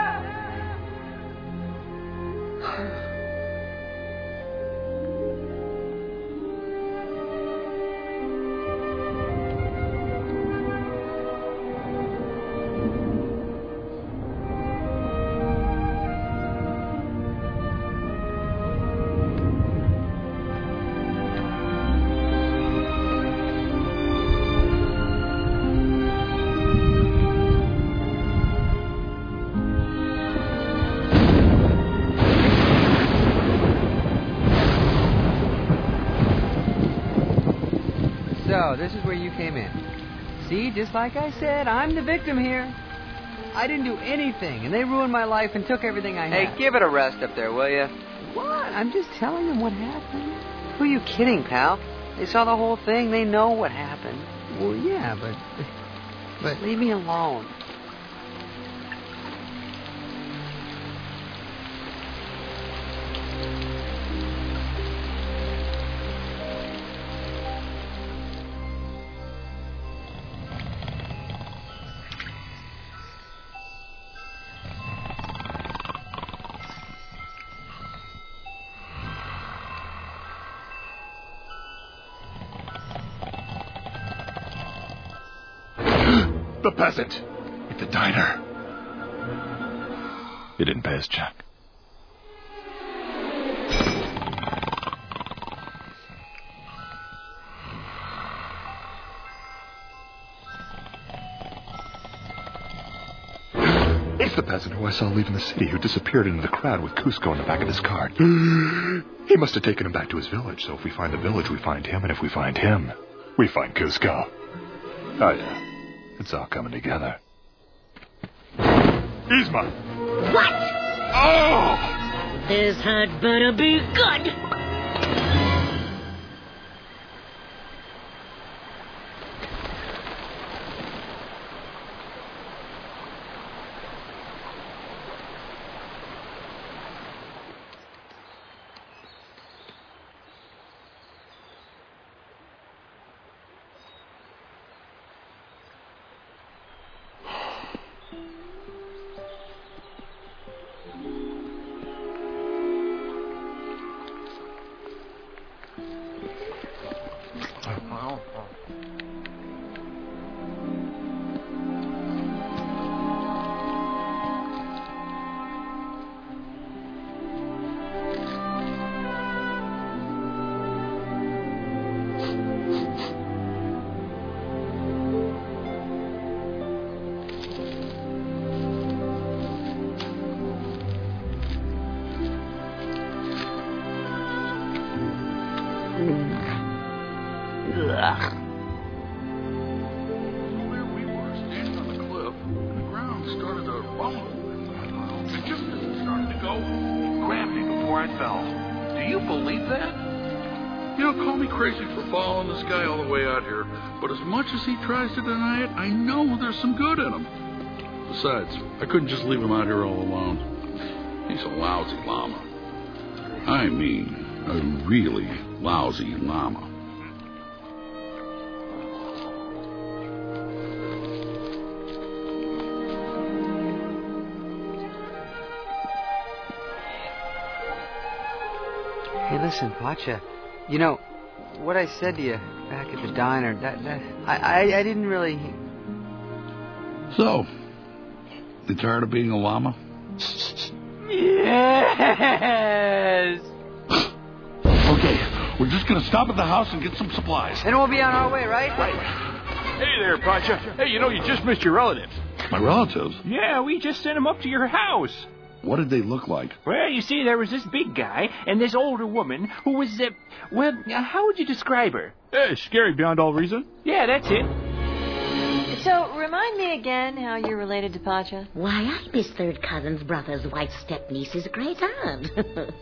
So, this is where you came in. See, just like I said, I'm the victim here. I didn't do anything, and they ruined my life and took everything I had. Hey, give it a rest up there, will you? What? I'm just telling them what happened. Who are you kidding, pal? They saw the whole thing. They know what happened. Well, yeah, but leave me alone. The peasant. At the diner. He didn't pay his check. It's the peasant who I saw leaving the city, who disappeared into the crowd with Cusco in the back of his cart. He must have taken him back to his village, so if we find the village, we find him, and if we find him, we find Cusco. Oh, yeah. It's all coming together. Yzma! What? Oh! This had better be good. started to rumble. And just as it started to go, it grabbed me before I fell. Do you believe that? You know, call me crazy for following this guy all the way out here, but as much as he tries to deny it, I know there's some good in him. Besides, I couldn't just leave him out here all alone. He's a lousy llama. I mean, a really lousy llama. Hey, listen, Pacha. You know, what I said to you back at the diner, I didn't really... So, you tired of being a llama? Yes! Okay, we're just gonna stop at the house and get some supplies. Then we'll be on our way, right? Right. Hey there, Pacha. Hey, you know, you just missed your relatives. My relatives? Yeah, we just sent them up to your house. What did they look like? Well, you see, there was this big guy and this older woman who was, how would you describe her? Scary beyond all reason. Yeah, that's it. So, remind me again how you're related to Pacha. Why, I'm his third cousin's brother's white step-niece's great aunt.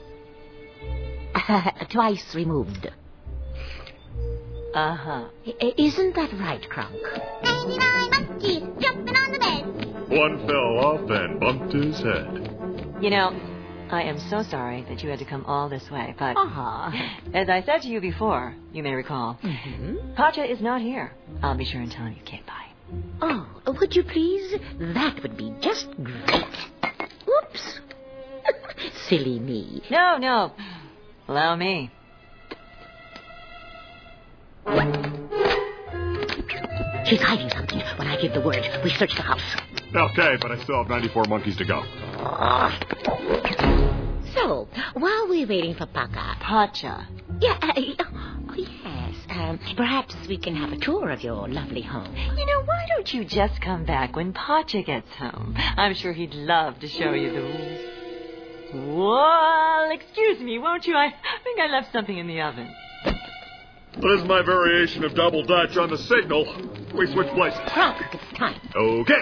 Twice removed. Uh-huh. Isn't that right, Kronk? 99 monkeys jumping on the bed. One fell off and bumped his head. You know, I am so sorry that you had to come all this way, but as I said to you before, you may recall, Pacha is not here. I'll be sure and tell him you came by. Oh, would you please? That would be just great. Oops. Silly me. No. Allow me. She's hiding something. When I give the word, we search the house. Okay, but I still have 94 monkeys to go. So, while we're waiting for Pacha. Yeah, yes. Perhaps we can have a tour of your lovely home. You know, why don't you just come back when Pacha gets home? I'm sure he'd love to show you the rooms. Well, excuse me, won't you? I think I left something in the oven. This is my variation of double Dutch on the signal. We switch places. Kronk, it's time. Okay.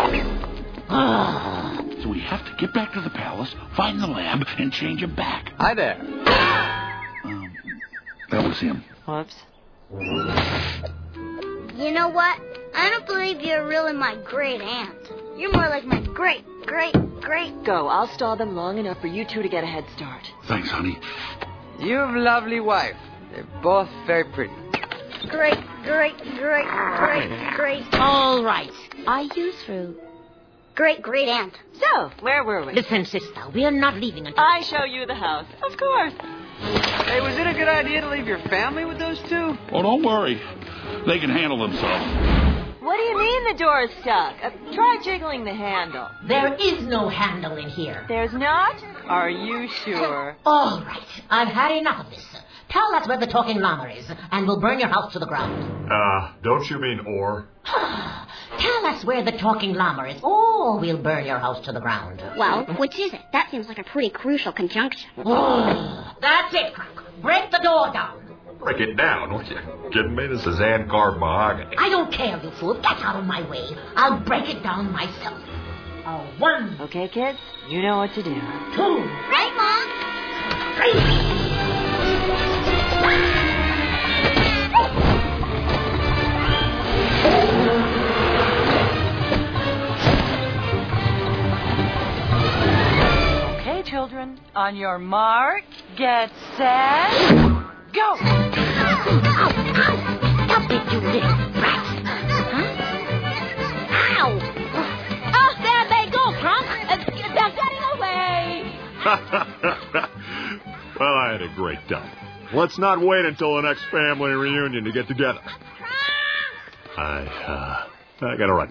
So we have to get back to the palace, find the lamb, and change him back. Hi there. That was him. Whoops. You know what? I don't believe you're really my great aunt. You're more like my great. Go. I'll stall them long enough for you two to get a head start. Thanks, honey. You have a lovely wife. They're both very pretty. Great. All right. Are you through? Great aunt. So, where were we? Listen, sister, we're not leaving until... I show you the house. Of course. Hey, was it a good idea to leave your family with those two? Oh, don't worry. They can handle themselves. What do you mean the door's stuck? Try jiggling the handle. There is no handle in here. There's not? Are you sure? All right. I've had enough of this. Tell us where the talking llama is, and we'll burn your house to the ground. Don't you mean or? Tell us where the talking llama is, or we'll burn your house to the ground. Well, which is it? That seems like a pretty crucial conjunction. That's it, Kronk. Break the door down. Break it down, what you kidding me? This is hand-carved mahogany. I don't care, you fool. Get out of my way. I'll break it down myself. 1. Okay, kids? You know what to do. 2. Right, Mom? 3. Okay, children. On your mark, get set, go! Stop it, you little brat! Ow! Oh, there they go, Kronk! They're getting away! Well, I had a great time. Let's not wait until the next family reunion to get together. I gotta run.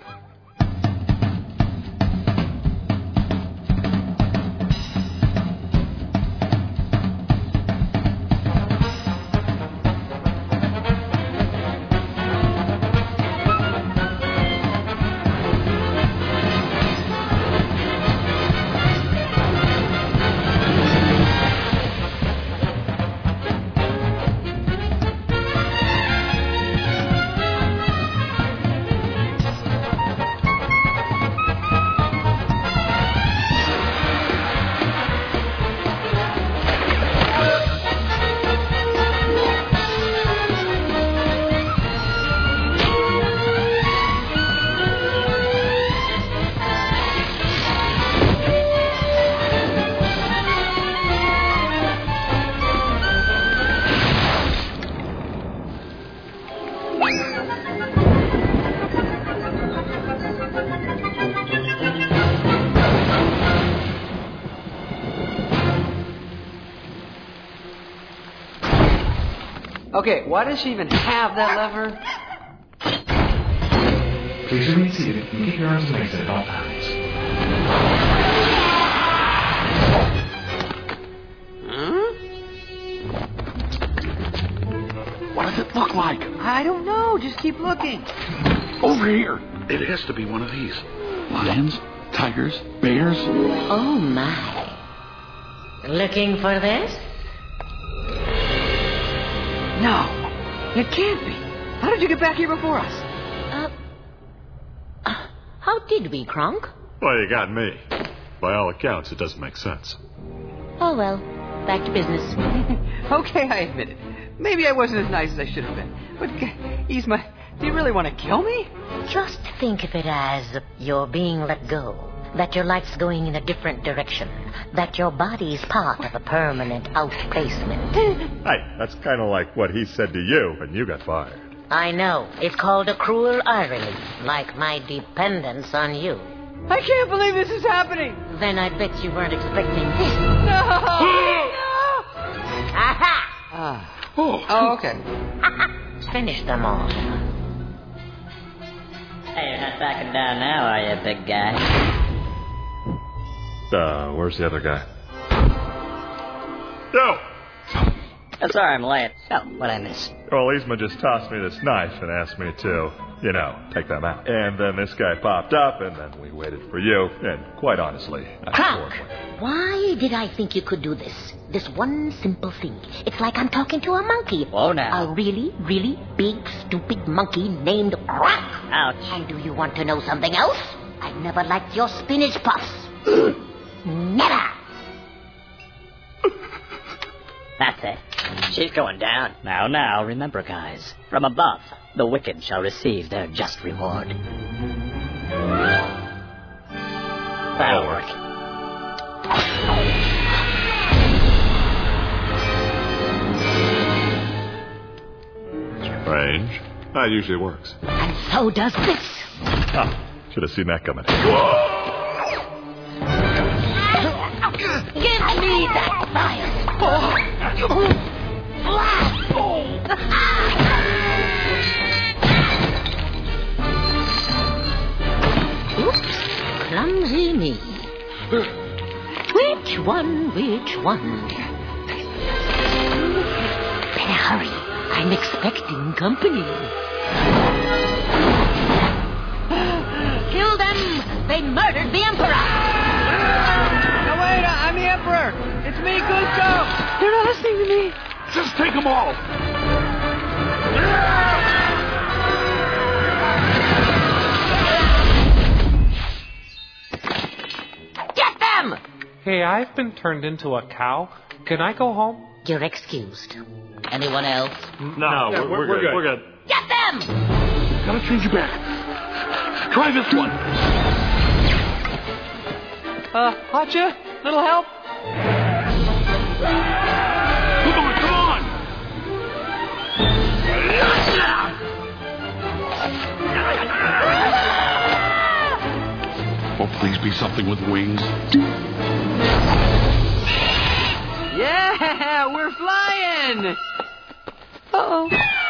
Okay, why does she even have that lever? Please remain seated and keep your arms and legs at all times. What does it look like? I don't know. Just keep looking. Over here. It has to be one of these. Lions, tigers, bears. Oh, my. Looking for this? No, it can't be. How did you get back here before us? How did we, Kronk? Well, you got me. By all accounts, it doesn't make sense. Oh, well. Back to business. Okay, I admit it. Maybe I wasn't as nice as I should have been. But, Yzma, do you really want to kill me? Just think of it as you're being let go. That your life's going in a different direction. That your body's part of a permanent outplacement. Hey, that's kind of like what he said to you when you got fired. I know. It's called a cruel irony. Like my dependence on you. I can't believe this is happening. Then I bet you weren't expecting this. No! Aha! Oh, okay. Finish them all. Hey, you're not backing down now, are you, big guy? Where's the other guy? No! Oh, sorry, I'm late. Oh, what'd I miss? Well, Yzma just tossed me this knife and asked me to, take them out. And then this guy popped up, and then we waited for you. And quite honestly, Kronk, why did I think you could do this? This one simple thing. It's like I'm talking to a monkey. Whoa, now. A really, really big, stupid monkey named Kronk. Ouch. And do you want to know something else? I never liked your spinach puffs. Never. That's it. She's going down. Now, remember, guys. From above, the wicked shall receive their just reward. That'll work. Strange. That usually works. And so does this. Should have seen that coming. Give me that fire. Oops, clumsy me. Which one? Better hurry. I'm expecting company. Kill them! They murdered the Emperor! No, wait, I'm the Emperor. It's me, Kuzco. They're not listening to me. Just take them all. Get them! Hey, I've been turned into a cow. Can I go home? You're excused. Anyone else? No, we're good. We're good. Get them! Gotta change you back. Try this one. Hotcha? Little help? Come on! Oh, please be something with wings. Yeah, we're flying! Uh-oh.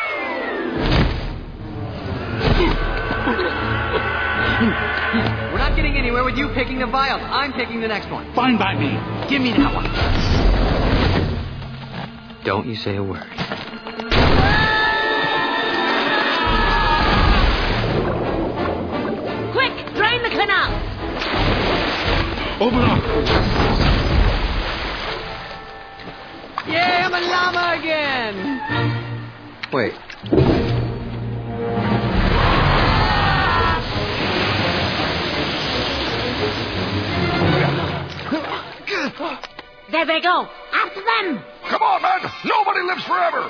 We're not getting anywhere with you picking the vials. I'm picking the next one. Fine by me. Give me that one. Don't you say a word. Quick, drain the canal! Open up. Yeah, I'm a llama again! Wait. There they go! After them! Come on, man! Nobody lives forever!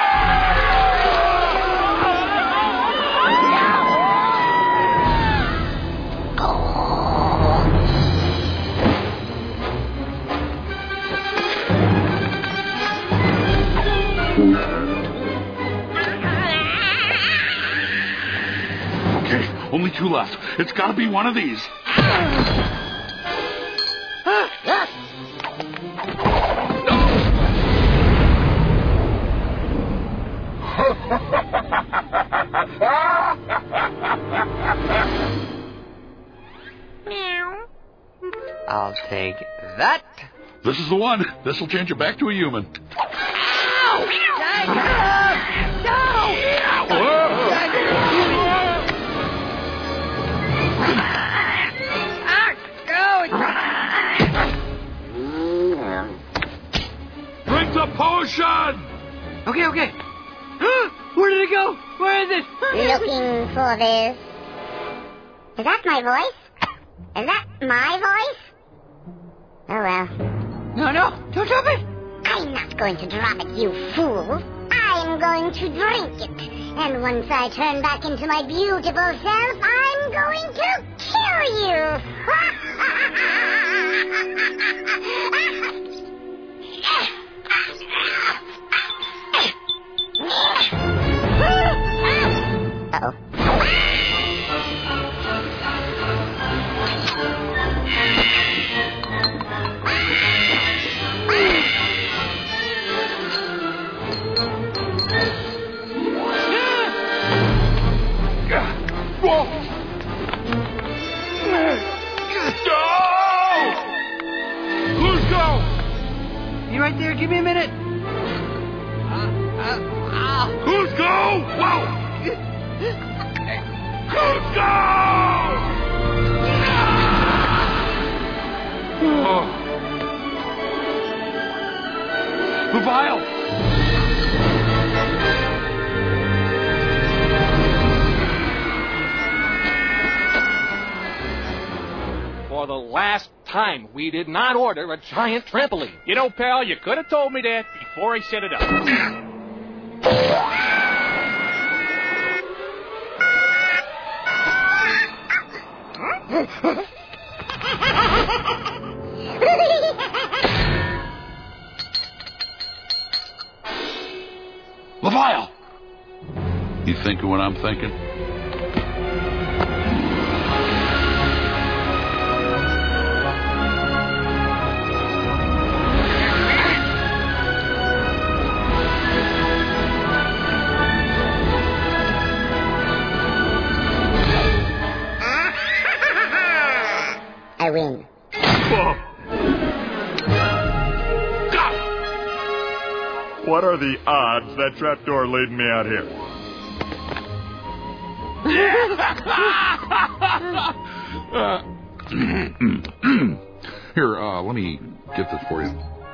Okay, only two left. It's gotta be one of these. I'll take that. This is the one. This will change you back to a human. Ow! Drink the potion! Okay. Where did it go? Where is it? Looking for this. Is that my voice? Is that my voice? Oh, well. No, don't drop it. I'm not going to drop it, you fool. I'm going to drink it. And once I turn back into my beautiful self, I'm going to kill you. Uh-oh. You right there? Give me a minute. Kuzco! Whoa! Kuzco! The vial! For the last time, we did not order a giant trampoline. You know, pal, you could have told me that before I set it up. The vial! You thinking what I'm thinking? I win. What are the odds that trapdoor leading me out here? Here, let me get this for you.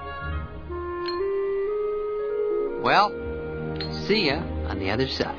Well, see ya on the other side.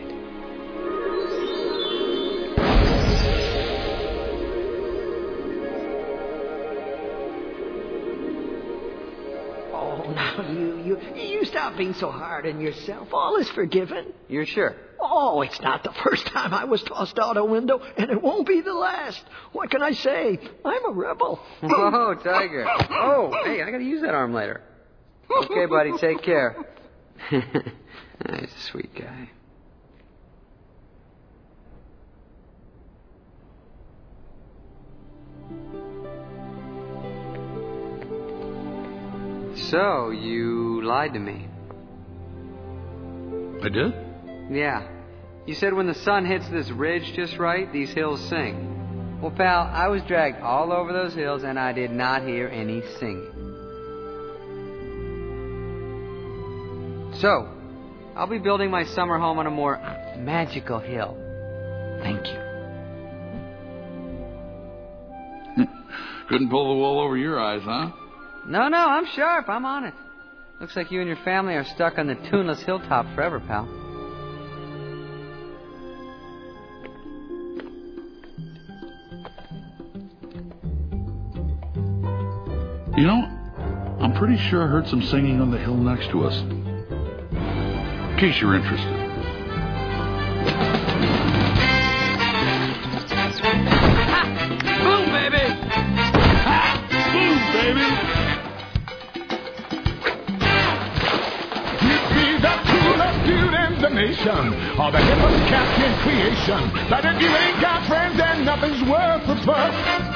Now, you stop being so hard on yourself. All is forgiven. You're sure? Oh, it's not the first time I was tossed out a window, and it won't be the last. What can I say? I'm a rebel. Whoa, Tiger. Oh, hey, I gotta use that arm later. Okay, buddy, take care. He's a sweet guy. So, you lied to me. I did? Yeah. You said when the sun hits this ridge just right, these hills sing. Well, pal, I was dragged all over those hills and I did not hear any singing. So, I'll be building my summer home on a more magical hill. Thank you. Couldn't pull the wool over your eyes, huh? No, I'm sharp. I'm on it. Looks like you and your family are stuck on the tuneless hilltop forever, pal. You know, I'm pretty sure I heard some singing on the hill next to us. In case you're interested. Boom, baby! Boom, baby! The nation, all the hippest cats in creation. But if you ain't got friends, then nothing's worth a fuss.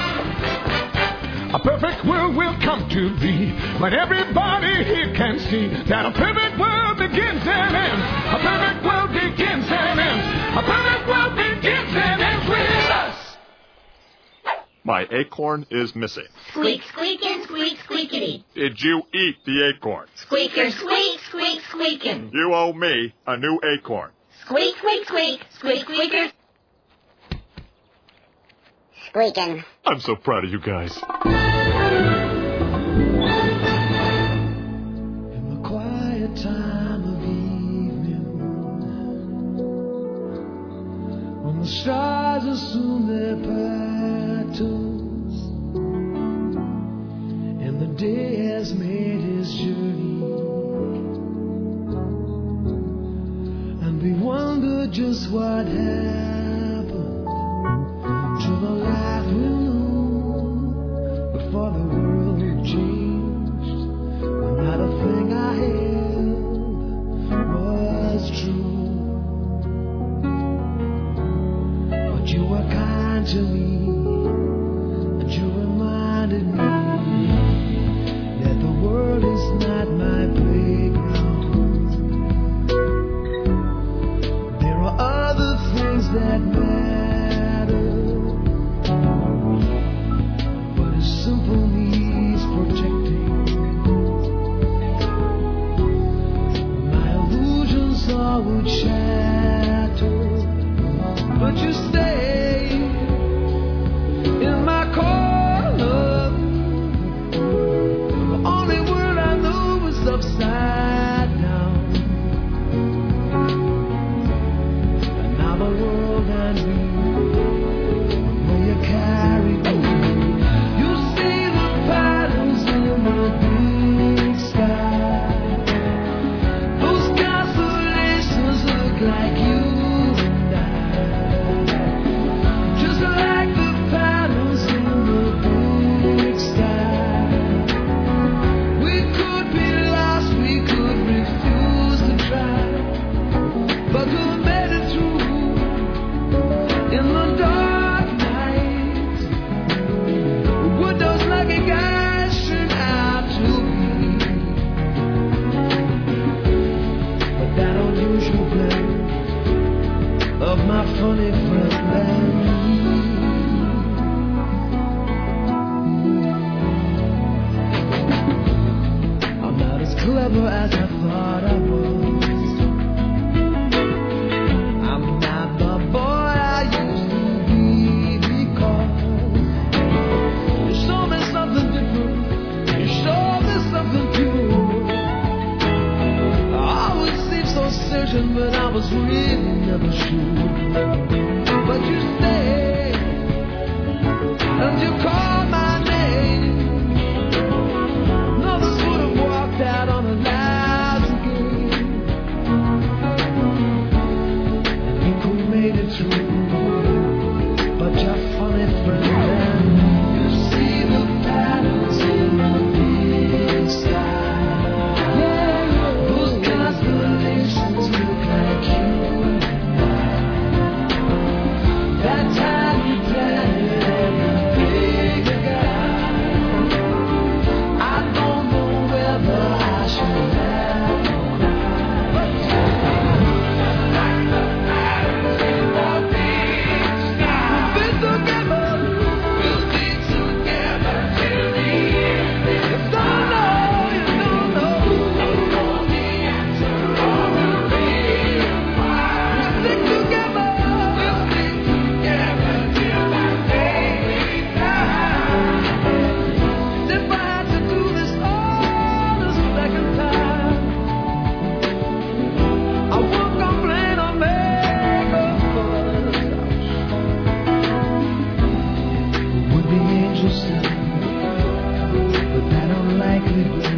A perfect world will come to be when everybody here can see that a perfect world begins and ends. A perfect world begins and ends. A perfect world begins and ends with us. My acorn is missing. Squeak, squeakin', squeak, squeakity. Did you eat the acorn? Squeaker, squeak, squeak, squeakin'. You owe me a new acorn. Squeak, squeak, squeak, squeak, squeaker. Squeaking. I'm so proud of you guys. In the quiet time of evening, when the stars assume their patterns, and the day has made his journey, and we wonder just what happened to the life we knew before the world changed, when not a thing I held was true. But you were kind to me, and you reminded me that the world is not my playground. There are other things that matter, but it simple needs protecting. My illusions all would shatter, but you stay in my corner. The only word I knew was upside down, and now the world and me, where you carry me. You see the patterns in the big sky. Those constellations look like you and I, just like the patterns in the big sky. We could be lost, we could refuse to try, but we made it through in the dark night. Would those lucky guys turn out to be? But that unusual blend of my funny friend and me. I'm not as clever as I thought I was. I'm not the boy I used to be, because you showed me something different. You showed me something pure. I always seemed so certain, but I was really never sure. But you stayed, and you called my name. Others would have walked out on the lives again, and you could have made it through, but your funny friend and you see the patterns in the big sky. Those constellations look like you and I. That time you planted every big guy. I don't know whether I should laugh or cry, but like the patterns in the big sky. We'll be together till the end. You don't know the answer or the reason why. We'll stick together till that day we die. If I had to do this all the second time, I won't complain or make a fuss. Would the angels sing with that unlikely grace?